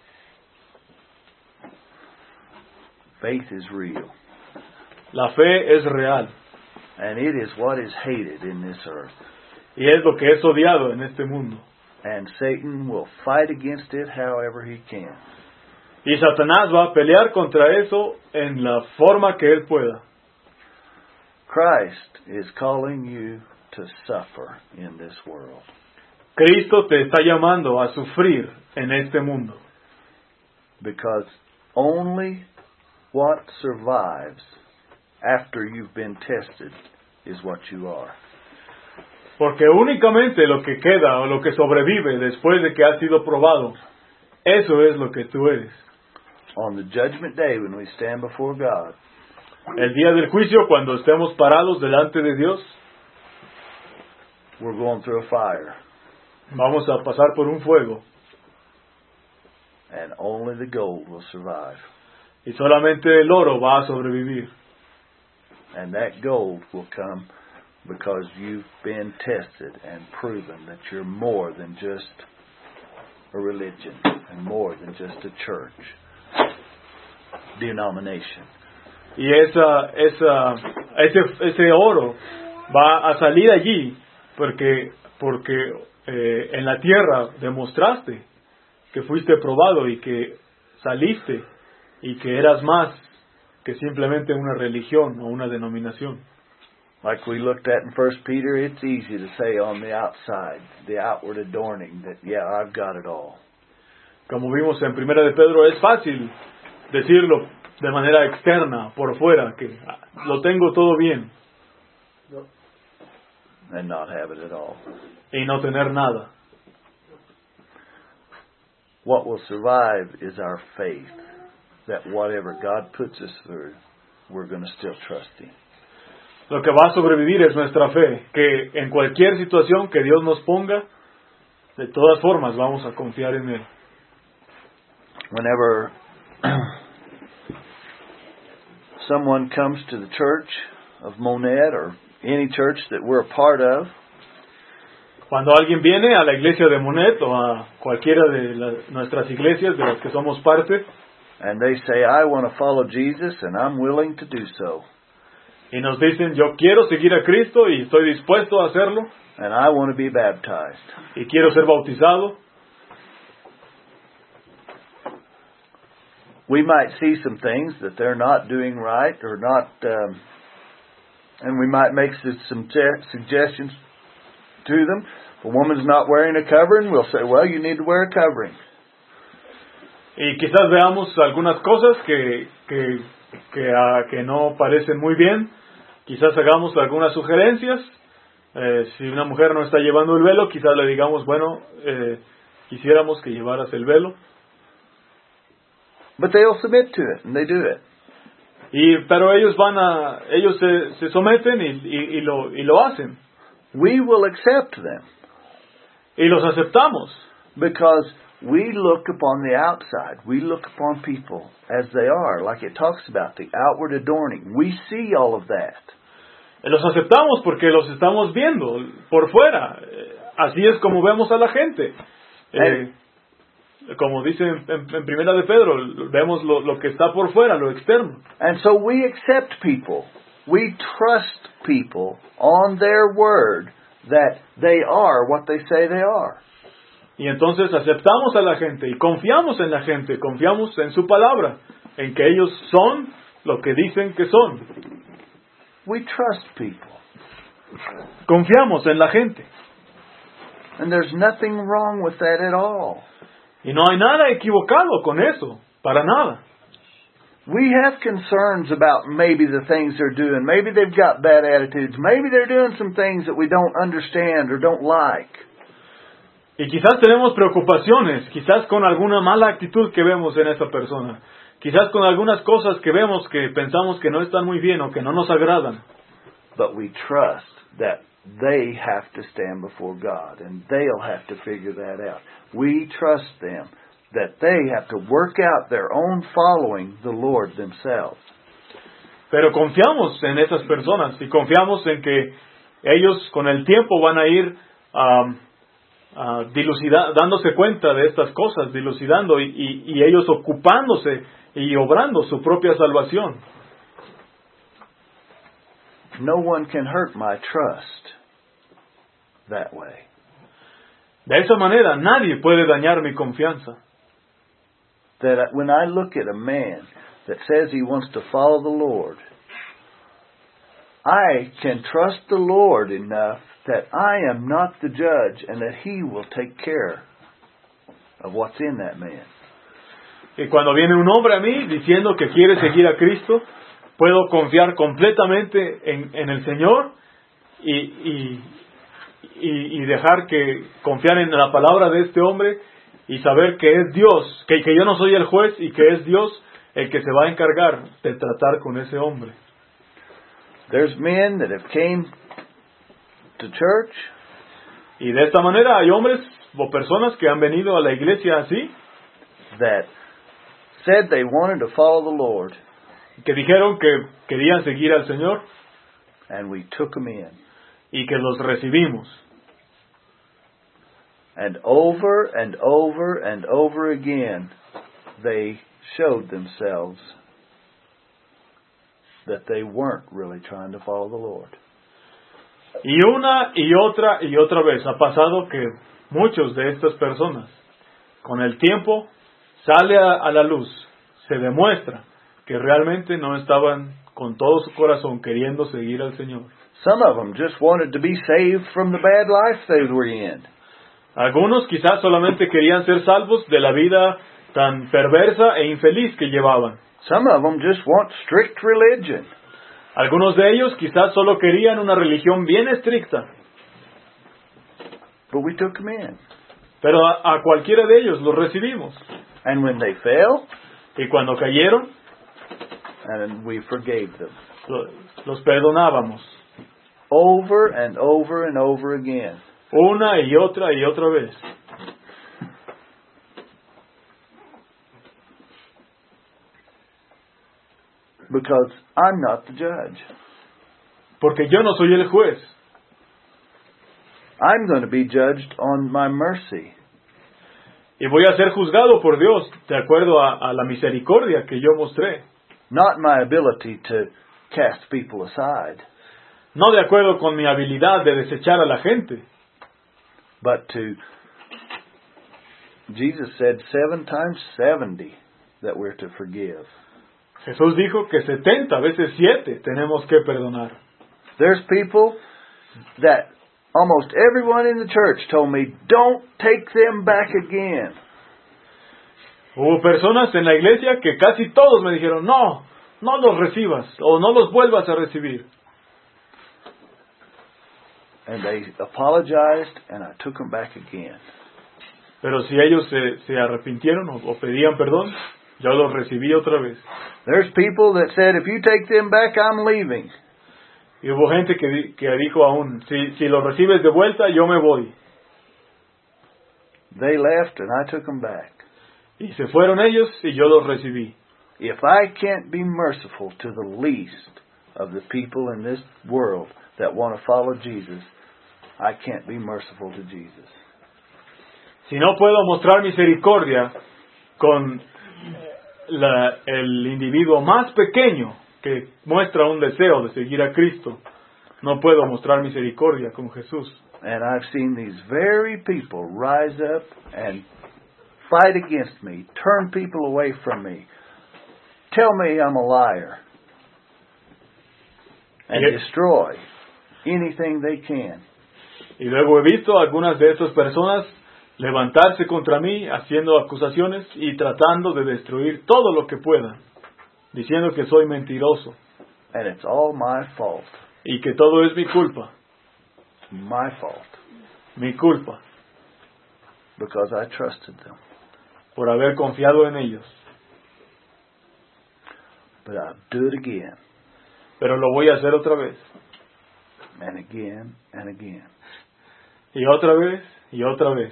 Faith is real. La fe es real. And it is what is hated in this earth. Y es lo que es odiado en este mundo. And Satan will fight against it however he can. Y Satanás va a pelear contra eso en la forma que él pueda. Christ is calling you to suffer in this world. Cristo te está llamando a sufrir en este mundo. Because only what survives after you've been tested is what you are. Porque únicamente lo que queda o lo que sobrevive después de que ha sido probado, eso es lo que tú eres. On the judgment day when we stand before God, el día del juicio, cuando estemos parados delante de Dios, we're going through a fire. Vamos a pasar por un fuego. And only the gold will survive. Y solamente el oro va a sobrevivir. And that gold will come because you've been tested and proven that you're more than just a religion and more than just a church denomination. Y esa, esa, ese, ese oro va a salir allí porque, porque eh, en la tierra demostraste que fuiste probado y que saliste y que eras más que simplemente una religión o una denominación. Like we looked at in First Peter, it's easy to say on the outside, the outward adorning, that yeah, I've got it all. Como vimos en Primera de Pedro, es fácil decirlo de manera externa, por fuera, que lo tengo todo bien. And not have it at all. Y no tener nada. What will survive is our faith that whatever God puts us through, we're going to still trust Him. Lo que va a sobrevivir es nuestra fe, que en cualquier situación que Dios nos ponga, de todas formas vamos a confiar en Él. Whenever someone comes to the church of Monette or any church that we're a part of, cuando alguien viene a la iglesia de Monette o a cualquiera de la, nuestras iglesias de las que somos parte, and they say, I want to follow Jesus and I'm willing to do so. Y nos dicen, yo quiero seguir a Cristo y estoy dispuesto a hacerlo. And I want to be baptized. Y quiero ser bautizado. We might see some things that they're not doing right or not, um, and we might make some suggestions to them. If a woman's not wearing a covering, we'll say, well, you need to wear a covering. Y quizás veamos algunas cosas que, que, que, uh, que no parecen muy bien. Quizás hagamos algunas sugerencias. Eh, si una mujer no está llevando el velo, quizás le digamos, bueno, eh, quisiéramos que llevaras el velo. But they'll submit to it, and they do it. Y, pero ellos van a, ellos se, se someten y, y, y, lo, y lo hacen. We will accept them. Y los aceptamos. Because we look upon the outside. We look upon people as they are, like it talks about, the outward adorning. We see all of that. Los aceptamos porque los estamos viendo por fuera. Así es como vemos a la gente. Eh, como dice en, en, en Primera de Pedro, vemos lo, lo que está por fuera, lo externo. And so we accept people. We trust people on their word that they are what they say they are. Y entonces aceptamos a la gente y confiamos en la gente, confiamos en su palabra, en que ellos son lo que dicen que son. We trust people. Confiamos en la gente. And there's nothing wrong with that at all. Y no hay nada equivocado con eso, para nada. We have concerns about maybe the things they're doing. Maybe they've got bad attitudes. Maybe they're doing some things that we don't understand or don't like. Y quizás tenemos preocupaciones, quizás con alguna mala actitud que vemos en esa persona. Quizás con algunas cosas que vemos que pensamos que no están muy bien o que no nos agradan. But we trust that they have to stand before God and they'll have to figure that out. We trust them that they have to work out their own following the Lord themselves. Pero confiamos en esas personas y confiamos en que ellos con el tiempo van a ir um, uh, dilucida, dándose cuenta de estas cosas, dilucidando y, y, y ellos ocupándose y obrando su propia salvación. No one can hurt my trust that way. De esa manera nadie puede dañar mi confianza. That when I look at a man that says he wants to follow the Lord, I can trust the Lord enough that I am not the judge and that He will take care of what's in that man. Y cuando viene un hombre a mí diciendo que quiere seguir a Cristo, puedo confiar completamente en, en el Señor y, y, y, y dejar que confiar en la palabra de este hombre y saber que es Dios, que, que yo no soy el juez y que es Dios el que se va a encargar de tratar con ese hombre. There's men that have came to church, y de esta manera hay hombres o personas que han venido a la iglesia así, that said they wanted to follow the Lord, que dijeron que querían seguir al Señor, and we took them in. y que los recibimos. And over and over and over again, they showed themselves that they weren't really trying to follow the Lord. Y una y otra y otra vez ha pasado que muchos de estas personas, con el tiempo, sale a, a la luz, se demuestra que realmente no estaban con todo su corazón queriendo seguir al Señor. Some of them just wanted to be saved from the bad life they were in. Algunos quizás solamente querían ser salvos de la vida tan perversa e infeliz que llevaban. Some of them just want strict religion. Algunos de ellos quizás solo querían una religión bien estricta. But we took them in. Pero a, a cualquiera de ellos los recibimos. And when they fell, y cuando cayeron, and we forgave them. Los, los perdonábamos. Over and over and over again. Una y otra y otra vez. Because I'm not the judge. Porque yo no soy el juez. I'm going to be judged on my mercy. Y voy a ser juzgado por Dios de acuerdo a, a la misericordia que yo mostré. Not my ability to cast people aside. No de acuerdo con mi habilidad de desechar a la gente. But to, Jesus said seven times seventy that we're to forgive. Jesús dijo que setenta veces siete tenemos que perdonar. There's people that almost everyone in the church told me, don't take them back again. Hubo personas en la iglesia que casi todos me dijeron, no, no los recibas o no los vuelvas a recibir. And they apologized and I took them back again. Pero si ellos se, se arrepintieron o, o pedían perdón, yo los recibí otra vez. There's people that said, if you take them back, I'm leaving. Y hubo gente que, di, que dijo aún, si, si los recibes de vuelta, yo me voy. They left and I took them back. Y se fueron ellos y yo los recibí. If I can't be merciful to the least of the people in this world that want to follow Jesus, I can't be merciful to Jesus. Si no puedo mostrar misericordia con la, el individuo más pequeño que muestra un deseo de seguir a Cristo, no puedo mostrar misericordia con Jesús. And I've seen these very people rise up and fight against me, turn people away from me, tell me I'm a liar, and Yes. destroy anything they can. Y luego he visto a algunas de estas personas levantarse contra mí, haciendo acusaciones y tratando de destruir todo lo que puedan, diciendo que soy mentiroso. And it's all my fault. Y que todo es mi culpa. My fault. Mi culpa. Because I trusted them. Por haber confiado en ellos. But I'll do it again. Pero lo voy a hacer otra vez. And again and again. Y otra vez y otra vez.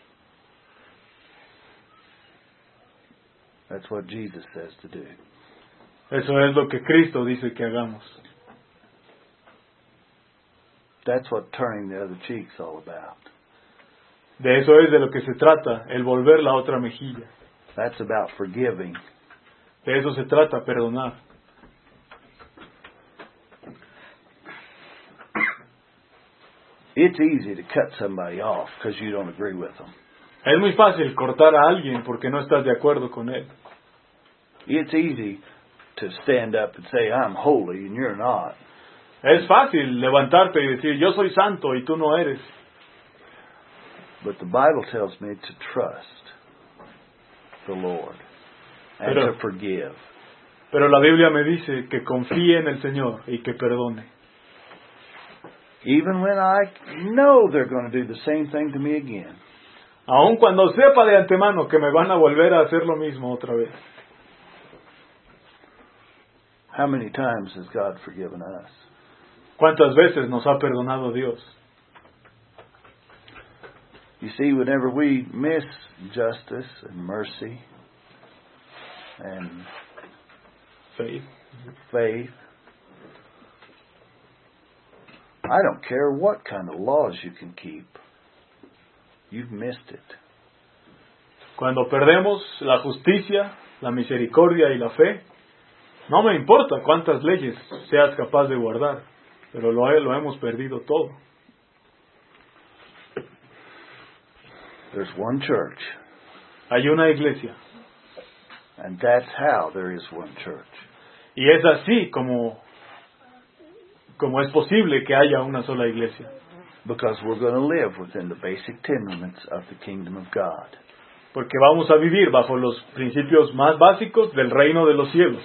That's what Jesus says to do. Eso es lo que Cristo dice que hagamos. That's what turning the other cheek's all about. De eso es de lo que se trata, el volver la otra mejilla. That's about forgiving. De eso se trata, perdonar. It's easy to cut somebody off because you don't agree with them. Es muy fácil cortar a alguien porque no estás de acuerdo con él. It's easy to stand up and say, I'm holy and you're not. Es fácil levantarte y decir, yo soy santo y tú no eres. But the Bible tells me to trust the Lord and Pero, to forgive. Pero la Biblia me dice que confíe en el Señor y que perdone. Even when I know they're going to do the same thing to me again. Aun cuando sepa de antemano que me van a volver a hacer lo mismo otra vez. How many times has God forgiven us? ¿Cuántas veces nos ha perdonado Dios? You see, whenever we miss justice and mercy and Faith. faith, I don't care what kind of laws you can keep. You've missed it. Cuando perdemos la justicia, la misericordia y la fe, no me importa cuántas leyes seas capaz de guardar, pero lo, lo hemos perdido todo. There's one church. Hay una iglesia. And that's how there is one church. Y es así como, como es posible que haya una sola iglesia. Because we're going to live within the basic tenements of the kingdom of God. Porque vamos a vivir bajo los principios más básicos del reino de los cielos.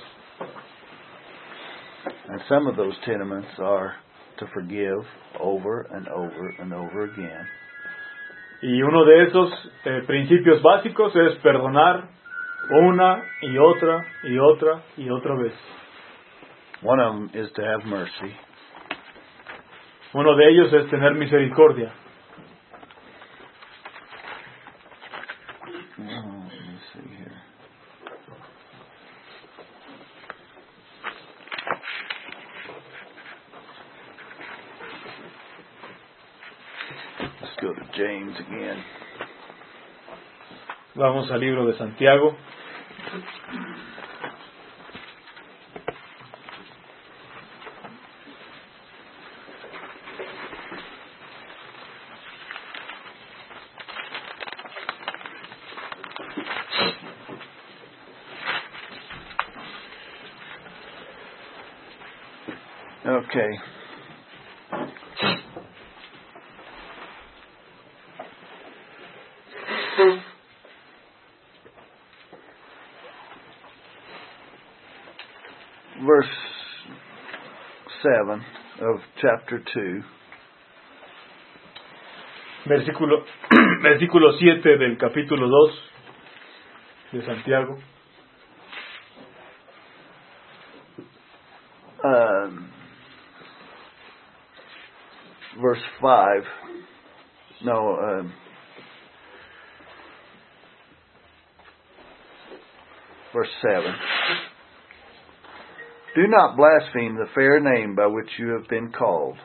And some of those tenements are to forgive over and over and over again. Y uno de esos eh, principios básicos es perdonar una y otra y otra y otra vez. One of them is to have mercy. Uno de ellos es tener misericordia. Oh, let me see here. Let's go to James again. Vamos al libro de Santiago. Okay. Verse seven of chapter two. Versículo, versículo siete del capítulo dos de Santiago. Um, verse five. No, um, verse seven. Do not blaspheme the fair name by which you have been called.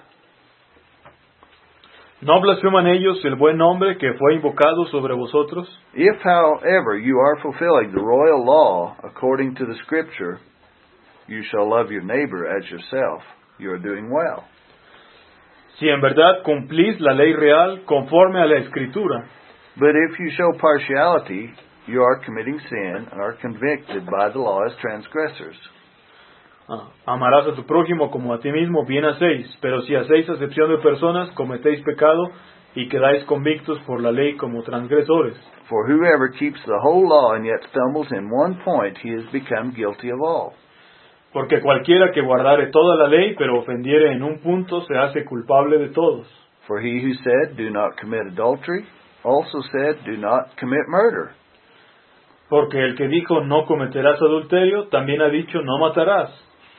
¿No blasfeman ellos el buen nombre que fue invocado sobre vosotros? If, however, you are fulfilling the royal law according to the Scripture, you shall love your neighbor as yourself, you are doing well. Si en verdad cumplís la ley real conforme a la Escritura. But if you show partiality, you are committing sin and are convicted by the law as transgressors. Ah, amarás a tu prójimo como a ti mismo, bien hacéis, pero si hacéis acepción de personas, cometéis pecado y quedáis convictos por la ley como transgresores. For whoever keeps the whole law and yet stumbles in one point, he has become guilty of all. Porque cualquiera que guardare toda la ley, pero ofendiere en un punto, se hace culpable de todos. For he who said, do not commit adultery, also said, do not commit murder. Porque el que dijo, no cometerás adulterio, también ha dicho, no matarás.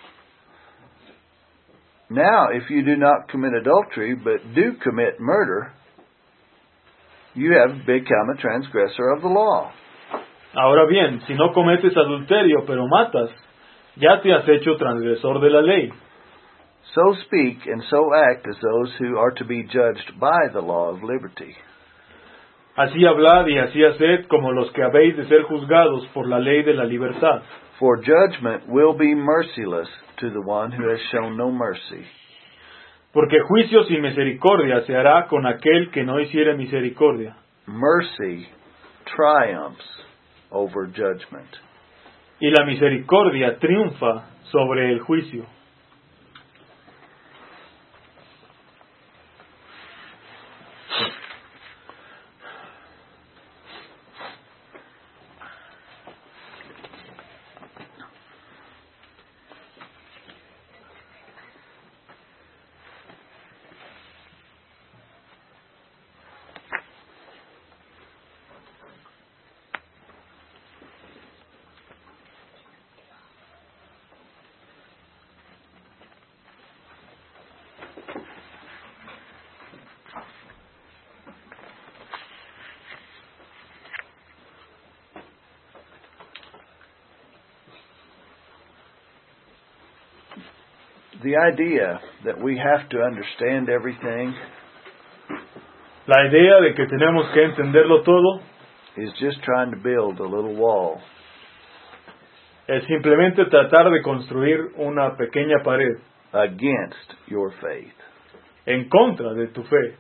Now, if you do not commit adultery, but do commit murder, you have become a transgressor of the law. Ahora bien, si no cometes adulterio, pero matas, ya te has hecho transgresor de la ley. So speak and so act as those who are to be judged by the law of liberty. Así hablad y así haced como los que habéis de ser juzgados por la ley de la libertad. For judgment will be merciless to the one who has shown no mercy. Porque juicio sin misericordia se hará con aquel que no hiciere misericordia. Mercy triumphs over judgment. Y la misericordia triunfa sobre el juicio. The idea that we have to understand everything La idea de que tenemos que entenderlo todo is just trying to build a little wall. es simplemente tratar de construir una pequeña pared Against your faith. en contra de tu fe.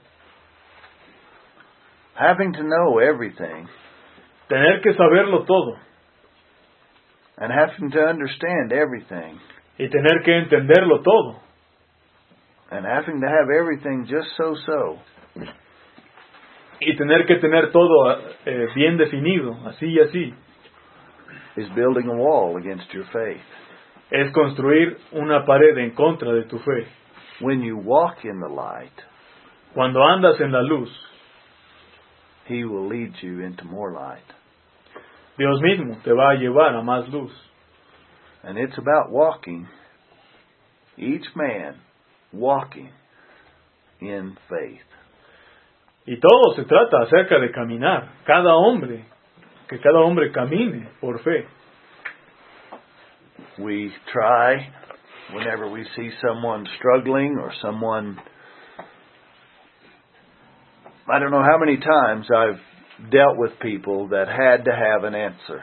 Having to know everything Tener que saberlo todo and having to understand everything y tener que entenderlo todo and having to have everything just so-so y tener que tener todo eh, bien definido, así y así, is building a wall against your faith. es construir una pared en contra de tu fe. When you walk in the light, Cuando andas en la luz, He will lead you into more light. Dios mismo te va a llevar a más luz. And it's about walking, each man walking in faith. Y todo se trata acerca de caminar, cada hombre, que cada hombre camine por fe. We try, whenever we see someone struggling or someone, I don't know how many times I've dealt with people that had to have an answer.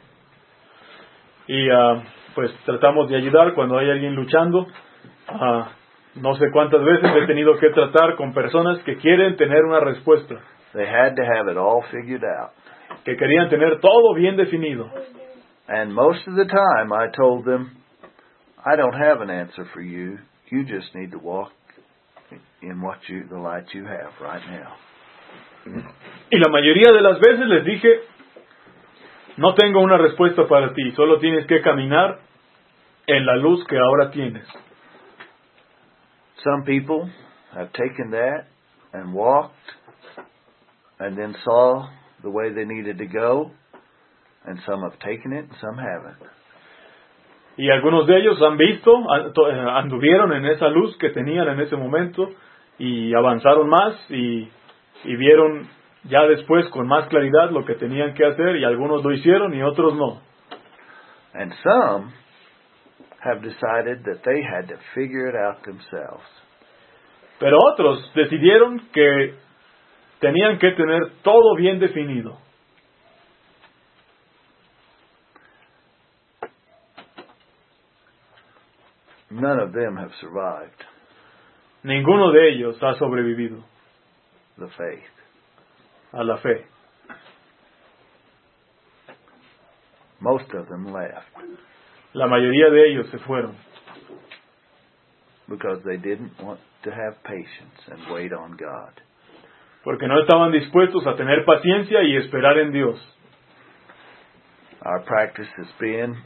Y uh, pues tratamos de ayudar cuando hay alguien luchando. Uh, no sé cuántas veces he tenido que tratar con personas que quieren tener una respuesta, They had to have it all figured out. que querían tener todo bien definido. And most of the time I told them, I don't have an answer for you. You just need to walk in what you, the light you have right now. Y la mayoría de las veces les dije, no tengo una respuesta para ti, solo tienes que caminar en la luz que ahora tienes. Some people have taken that and walked and then saw the way they needed to go, and some have taken it and some haven't. Y algunos de ellos han visto, anduvieron en esa luz que tenían en ese momento y avanzaron más y, y vieron ya después con más claridad lo que tenían que hacer, y algunos lo hicieron y otros no. And some have decided that they had to figure it out themselves. Pero otros decidieron que tenían que tener todo bien definido. None of them have survived Ninguno de ellos ha sobrevivido the faith. a la fe. Most of them left La mayoría de ellos se fueron because they didn't want to have patience and wait on God. porque no estaban dispuestos a tener paciencia y esperar en Dios. Our practice has been,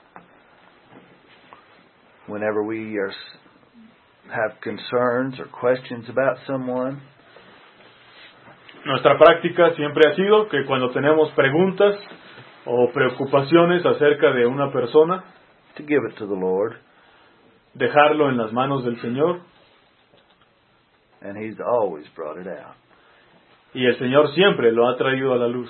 whenever we are, have concerns or questions about someone, Nuestra práctica siempre ha sido que cuando tenemos preguntas o preocupaciones acerca de una persona, to give it to the Lord, dejarlo en las manos del Señor, and He's always brought it out. y el Señor siempre lo ha traído a la luz.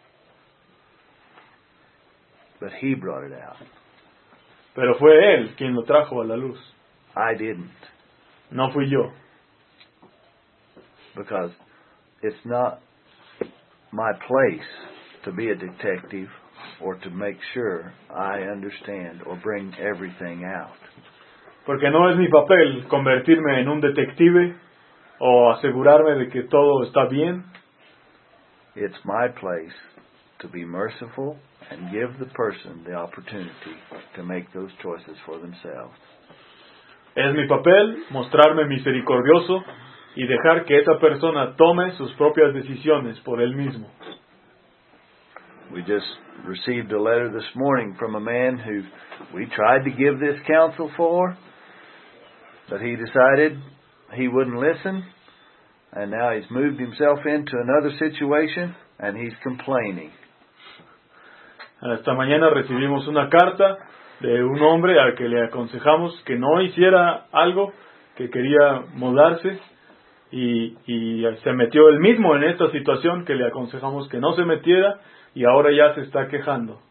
But He brought it out. Pero fue Él quien lo trajo a la luz, I didn't, no fui yo. because it's not my place to be a detective or to make sure I understand or bring everything out. Porque no es mi papel convertirme en un detective o asegurarme de que todo está bien. It's my place to be merciful and give the person the opportunity to make those choices for themselves. Es mi papel mostrarme misericordioso y dejar que esa persona tome sus propias decisiones por él mismo. We just received a letter this morning from a man who we tried to give this counsel for, but he decided he wouldn't listen, and now he's moved himself into another situation, and he's complaining. Esta mañana recibimos una carta de un hombre al que le aconsejamos que no hiciera algo, que quería mudarse, y, y se metió él mismo en esta situación que le aconsejamos que no se metiera, y ahora ya se está quejando.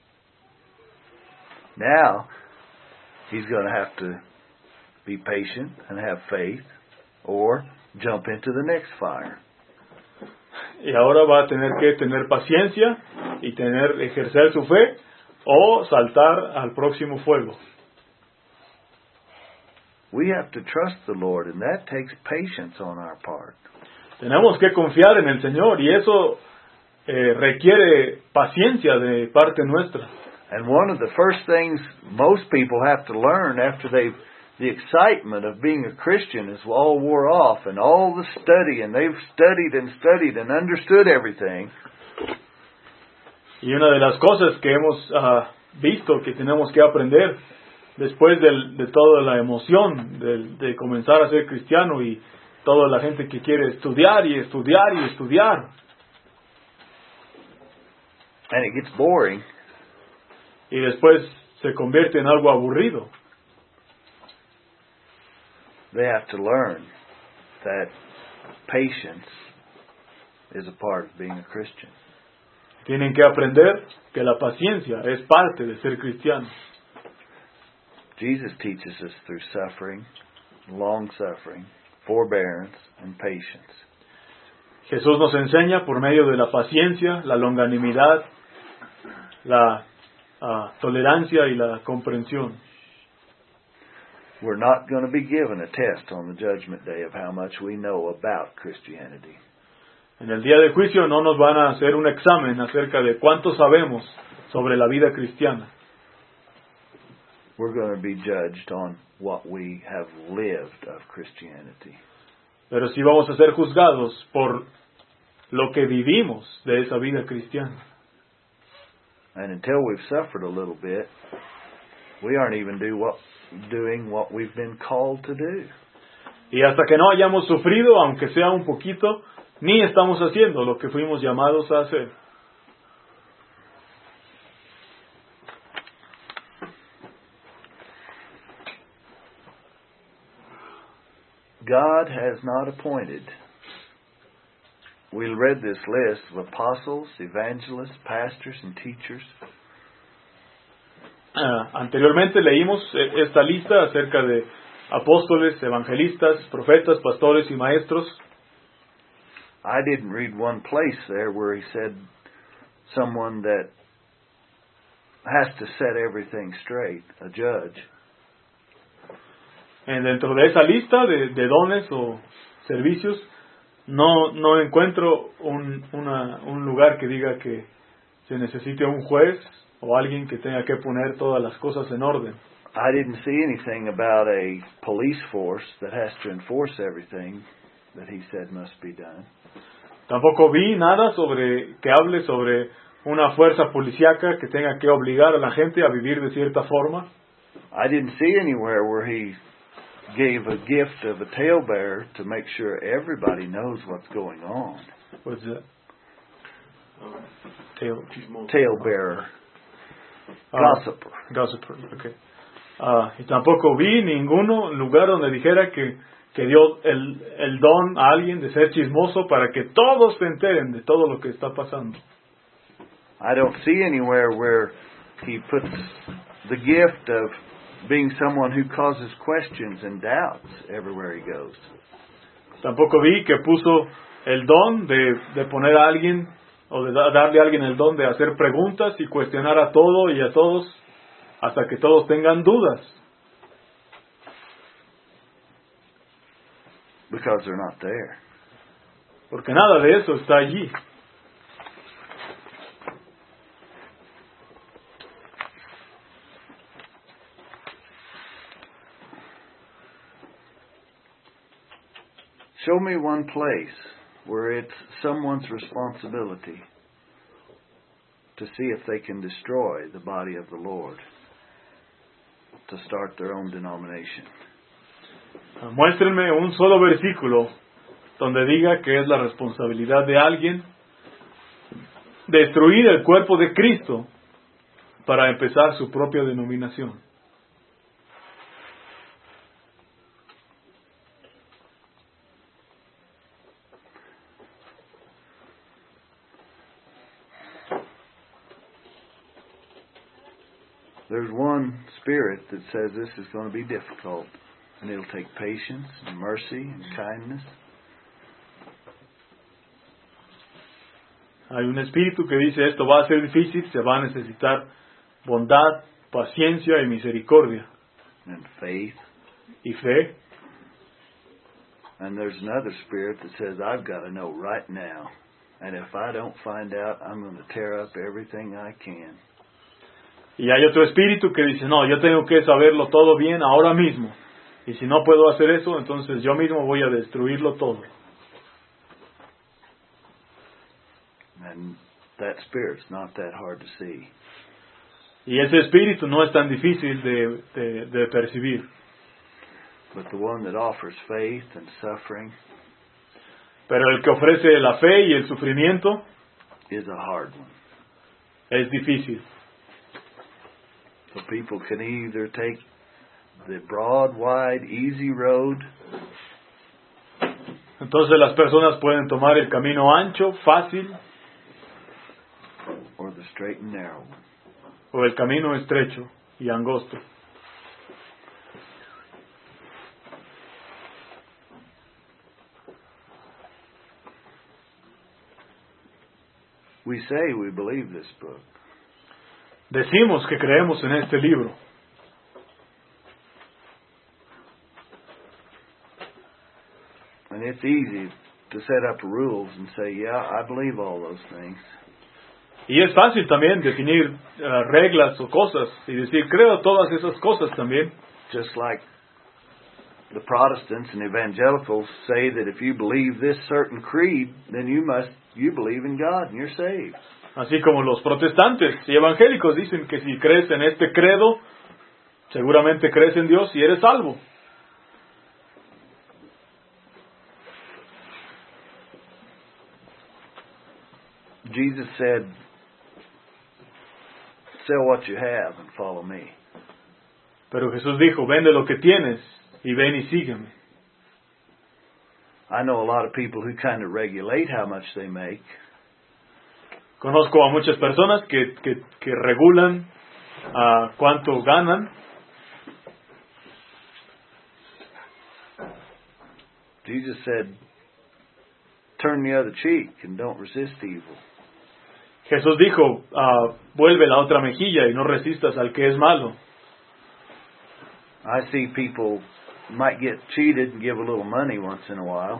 Now, he's going to have to be patient and have faith, or jump into the next fire. Y ahora va a tener que tener paciencia y tener ejercer su fe o saltar al próximo fuego. We have to trust the Lord, and that takes patience on our part. Tenemos que confiar en el Señor y eso eh, requiere paciencia de parte nuestra. And one of the first things most people have to learn after they've the excitement of being a Christian is all wore off, and all the study, and they've studied and studied and understood everything. Y una de las cosas que hemos uh, visto que tenemos que aprender después del, de toda la emoción de, de comenzar a ser cristiano y toda la gente que quiere estudiar y estudiar y estudiar. And it gets boring. Y después se convierte en algo aburrido. They have to learn that patience is a part of being a Christian. Tienen que aprender que la paciencia es parte de ser cristiano. Jesus teaches us through suffering, long-suffering, forbearance, and patience. Jesús nos enseña por medio de la paciencia, la longanimidad, la uh, tolerancia y la comprensión. We're not going to be given a test on the judgment day of how much we know about Christianity. En el día de juicio no nos van a hacer un examen acerca de cuánto sabemos sobre la vida cristiana. We're going to be judged on what we have lived of Christianity. Pero sí vamos a ser juzgados por lo que vivimos de esa vida cristiana. And until we've suffered a little bit, we aren't even do what, doing what we've been called to do. Y hasta que no hayamos sufrido, aunque sea un poquito, ni estamos haciendo lo que fuimos llamados a hacer. God has not appointed. We read this list of apostles, evangelists, pastors, and teachers. Uh, anteriormente leímos esta lista acerca de apóstoles, evangelistas, profetas, pastores y maestros. I didn't read one place there where he said someone that has to set everything straight, a judge. En dentro de esa lista de, de dones o servicios, no, no encuentro un, una, un lugar que diga que se necesite un juez o alguien que tenga que poner todas las cosas en orden. I didn't see anything about a police force that has to enforce everything that he said must be done. Tampoco vi nada sobre que hable sobre una fuerza policíaca que tenga que obligar a la gente a vivir de cierta forma. I didn't see anywhere where he gave a gift of a talebearer to make sure everybody knows what's going on. What's that? Tale, Talebearer. uh, Gossiper. Gossiper, okay. Uh, y tampoco vi ninguno lugar donde dijera que, que dio el, el don a alguien de ser chismoso para que todos se enteren de todo lo que está pasando. I don't see anywhere where he puts the gift of being someone who causes questions and doubts everywhere he goes. Tampoco vi que puso el don de, de poner a alguien o de da- darle a alguien el don de hacer preguntas y cuestionar a todo y a todos hasta que todos tengan dudas. Because they're not there. Porque nada de eso está allí. Show me one place where it's someone's responsibility to see if they can destroy the body of the Lord to start their own denomination. Muéstrenme un solo versículo donde diga que es la responsabilidad de alguien destruir el cuerpo de Cristo para empezar su propia denominación. There's one spirit that says this is going to be difficult, and it'll take patience and mercy and kindness. Hay un espíritu que dice esto va a ser difícil, se va a necesitar bondad, paciencia y misericordia. And faith. Y fe. And there's another spirit that says I've got to know right now, and if I don't find out, I'm going to tear up everything I can. Y hay otro espíritu que dice, no, yo tengo que saberlo todo bien ahora mismo. Y si no puedo hacer eso, entonces yo mismo voy a destruirlo todo. And that spirit's not that hard to see. Y ese espíritu no es tan difícil de, de, de percibir. But the one that offers faith and suffering Pero el que ofrece la fe y el sufrimiento is a hard one. es difícil. So people can either take the broad, wide, easy road, Entonces las personas pueden tomar el camino ancho, fácil, or the straight and narrow one. o el camino estrecho y angosto. We say we believe this book. Decimos que creemos en este libro. And it's easy to set up rules and say, yeah, I believe all those things. Y es fácil también definir uh, reglas o cosas y decir, creo todas esas cosas también. Just like the Protestants and evangelicals say that if you believe this certain creed, then you must, you believe in God and you're saved. Así como los protestantes y evangélicos dicen que si crees en este credo, seguramente crees en Dios y eres salvo. Jesus said, sell what you have and follow me. Pero Jesús dijo, vende lo que tienes y ven y sígueme. I know a lot of people who kind of regulate how much they make. Conozco a muchas personas que, que, que regulan a cuánto ganan. Jesus said, turn the other cheek and don't resist evil. Jesús dijo, uh, vuelve la otra mejilla y no resistas al que es malo. I see people might get cheated and give a little money once in a while.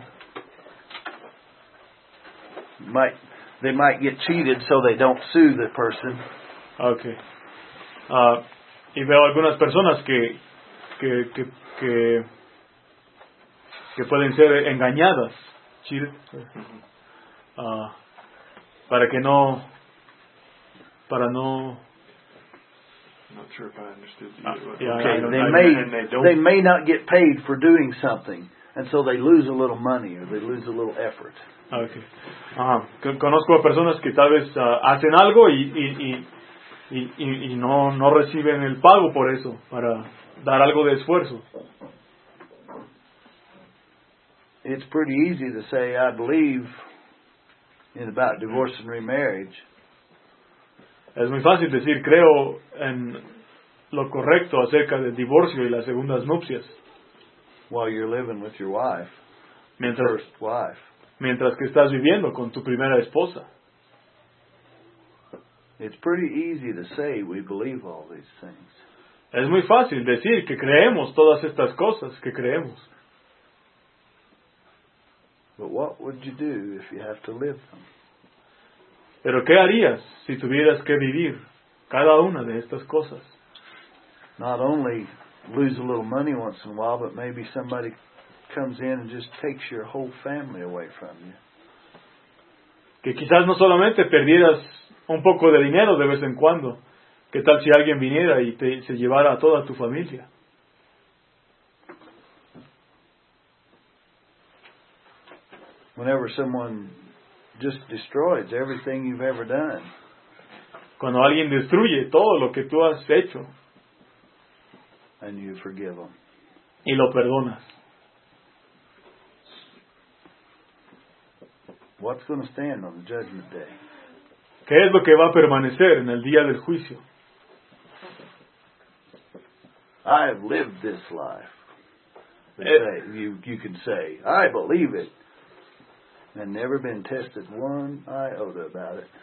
Might they might get cheated so they don't sue the person. Okay. Uh, y veo algunas personas que que, que que que pueden ser engañadas, cheated, uh, para que no para no I'm not sure if I understood you. Uh, yeah, Okay, I don't- they I- may and they don't- they may not get paid for doing something, and so they lose a little money or they lose a little effort. Okay. Ajá. Con- Conozco a personas que tal vez uh, hacen algo y y, y, y, y y no no reciben el pago por eso, para dar algo de esfuerzo. It's pretty easy to say I believe in about divorce and remarriage, Es muy fácil decir creo en lo correcto acerca del divorcio y las segundas nupcias, while you're living with your wife, mientras first wife. mientras que estás viviendo con tu primera esposa. It's pretty easy to say we believe all these things. Es muy fácil decir que creemos todas estas cosas que creemos. But what would you do if you have to live them? Pero ¿qué harías si tuvieras que vivir cada una de estas cosas? Not only lose a little money once in a while, but maybe somebody comes in and just takes your whole family away from you. Que quizás no solamente perdieras un poco de dinero de vez en cuando. ¿Qué tal si alguien viniera y te, se llevara a toda tu familia? Whenever someone just destroys everything you've ever done, Cuando alguien destruye todo lo que tú has hecho and you forgive them, y lo perdonas, what's going to stand on the judgment day? ¿qué es lo que va a permanecer en el día del juicio? I've lived this life. They Eh. say, you, you can say, I believe it, and never been tested one iota about it.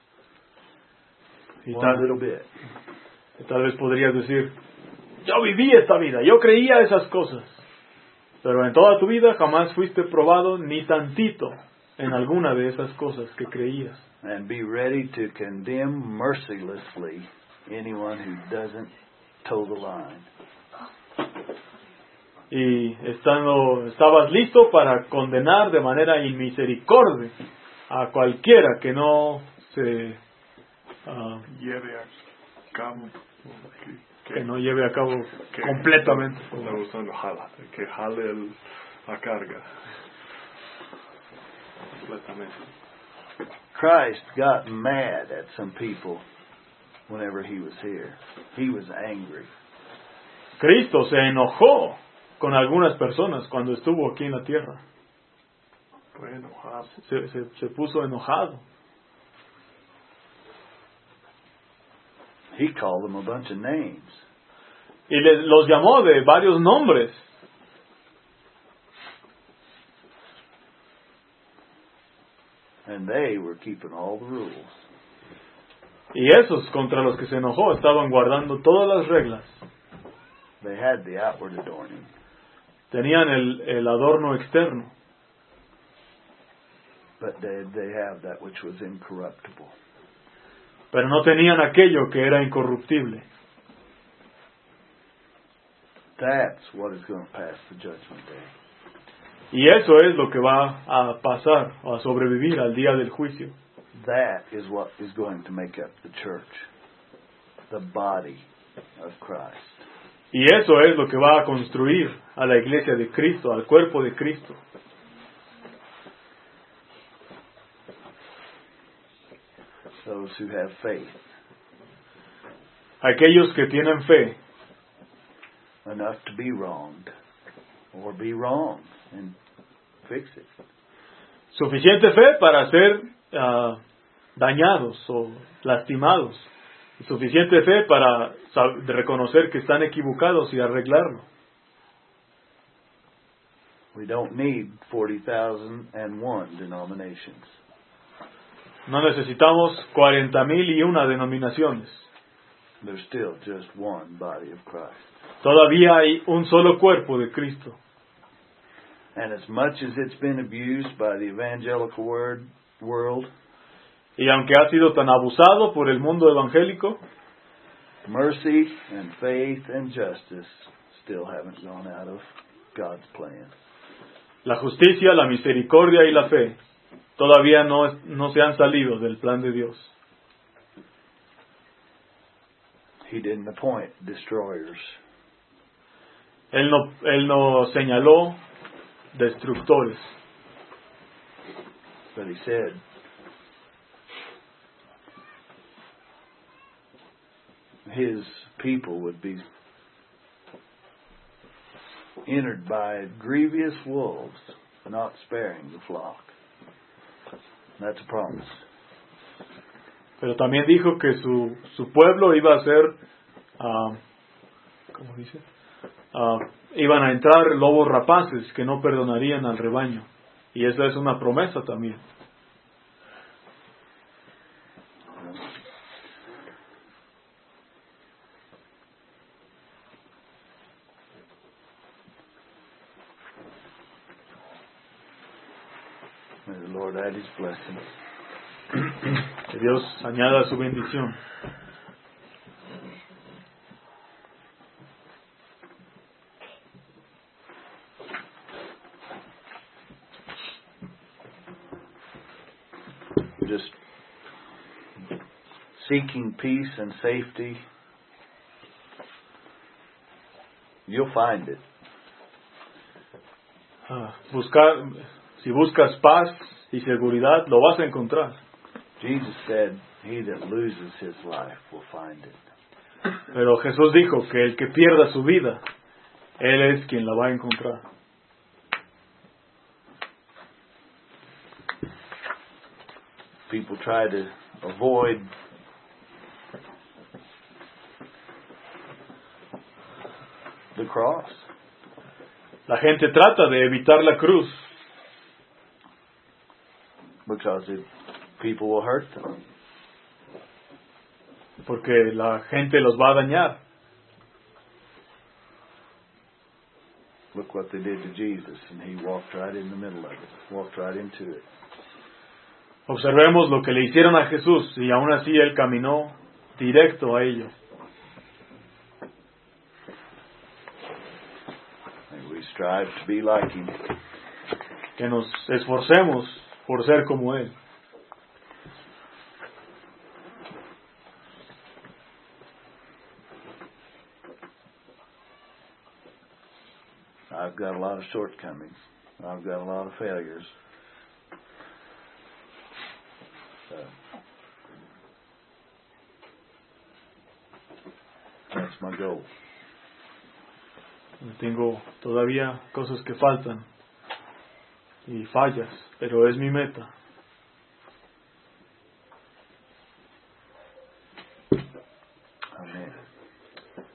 Y One tal, little bit. tal vez podrías decir, yo viví esta vida, yo creía esas cosas, pero en toda tu vida jamás fuiste probado ni tantito en alguna de esas cosas que creías. And be ready to condemn mercilessly anyone who doesn't toe the line. Y estando, estabas listo para condenar de manera inmisericordia a cualquiera que no se uh, Lleve a cabo. Que, que no lleve a cabo que- completamente. Está usando jala. Que jale el, la carga. Completamente. Christ got mad at some people whenever he was here. He was angry. Cristo se enojó con algunas personas cuando estuvo aquí en la tierra. Fue enojado. Se, se, se puso enojado. He called them a bunch of names. Y les, los llamó de varios nombres. And they were keeping all the rules. Y esos contra los que se enojó estaban guardando todas las reglas. They had the outward adorning, Tenían el, el adorno externo, but did they have that which was incorruptible? pero no tenían aquello que era incorruptible. That's what is going to pass the judgment day. Y eso es lo que va a pasar o a sobrevivir al día del juicio. That is what is going to make up the church, the body of Christ. Y eso es lo que va a construir a la iglesia de Cristo, al cuerpo de Cristo. Those who have faith, Aquellos que tienen fe, enough to be wronged or be wrong and fix it. suficiente fe para ser uh, dañados o lastimados, y suficiente fe para sab- reconocer que están equivocados y arreglarlo. We don't need forty thousand and one denominations. No necesitamos cuarenta mil y una denominaciones. There's still just one body of Christ. Todavía hay un solo cuerpo de Cristo. And as much as it's been abused by the evangelical word, world, Y aunque ha sido tan abusado por el mundo evangélico, mercy and faith and justice still haven't gone out of God's plan. la justicia, la misericordia y la fe todavía no, no se han salido del plan de Dios. He didn't appoint destroyers. Él no, él no señaló destructores, But he said, his people would be entered by grievous wolves, not sparing the flock. That's a promise. pero también dijo que su, su pueblo iba a ser, ah, ¿cómo dice? Ah, iban a entrar lobos rapaces que no perdonarían al rebaño. Y esa es una promesa también. May the Lord add His blessing. Que Dios añada su bendición. Just seeking peace and safety, you'll find it. Ah, buscar, si buscas paz y seguridad, lo vas a encontrar. Jesus said, "He that loses his life will find it." Pero Jesús dijo que el que pierda su vida, Él es quien la va a encontrar. People try to avoid the cross. La gente trata de evitar la cruz Because it, people will hurt them. porque la gente los va a dañar. Look what they did to Jesus, and He walked right in the middle of it, walked right into it. Observemos lo que le hicieron a Jesús y aún así Él caminó directo a ellos. And we strive to be like Him. Que nos esforcemos por ser como Él. I've got a lot of shortcomings. I've got a lot of failures. Uh, that's my goal. Tengo todavía cosas que faltan y fallas, pero es mi meta.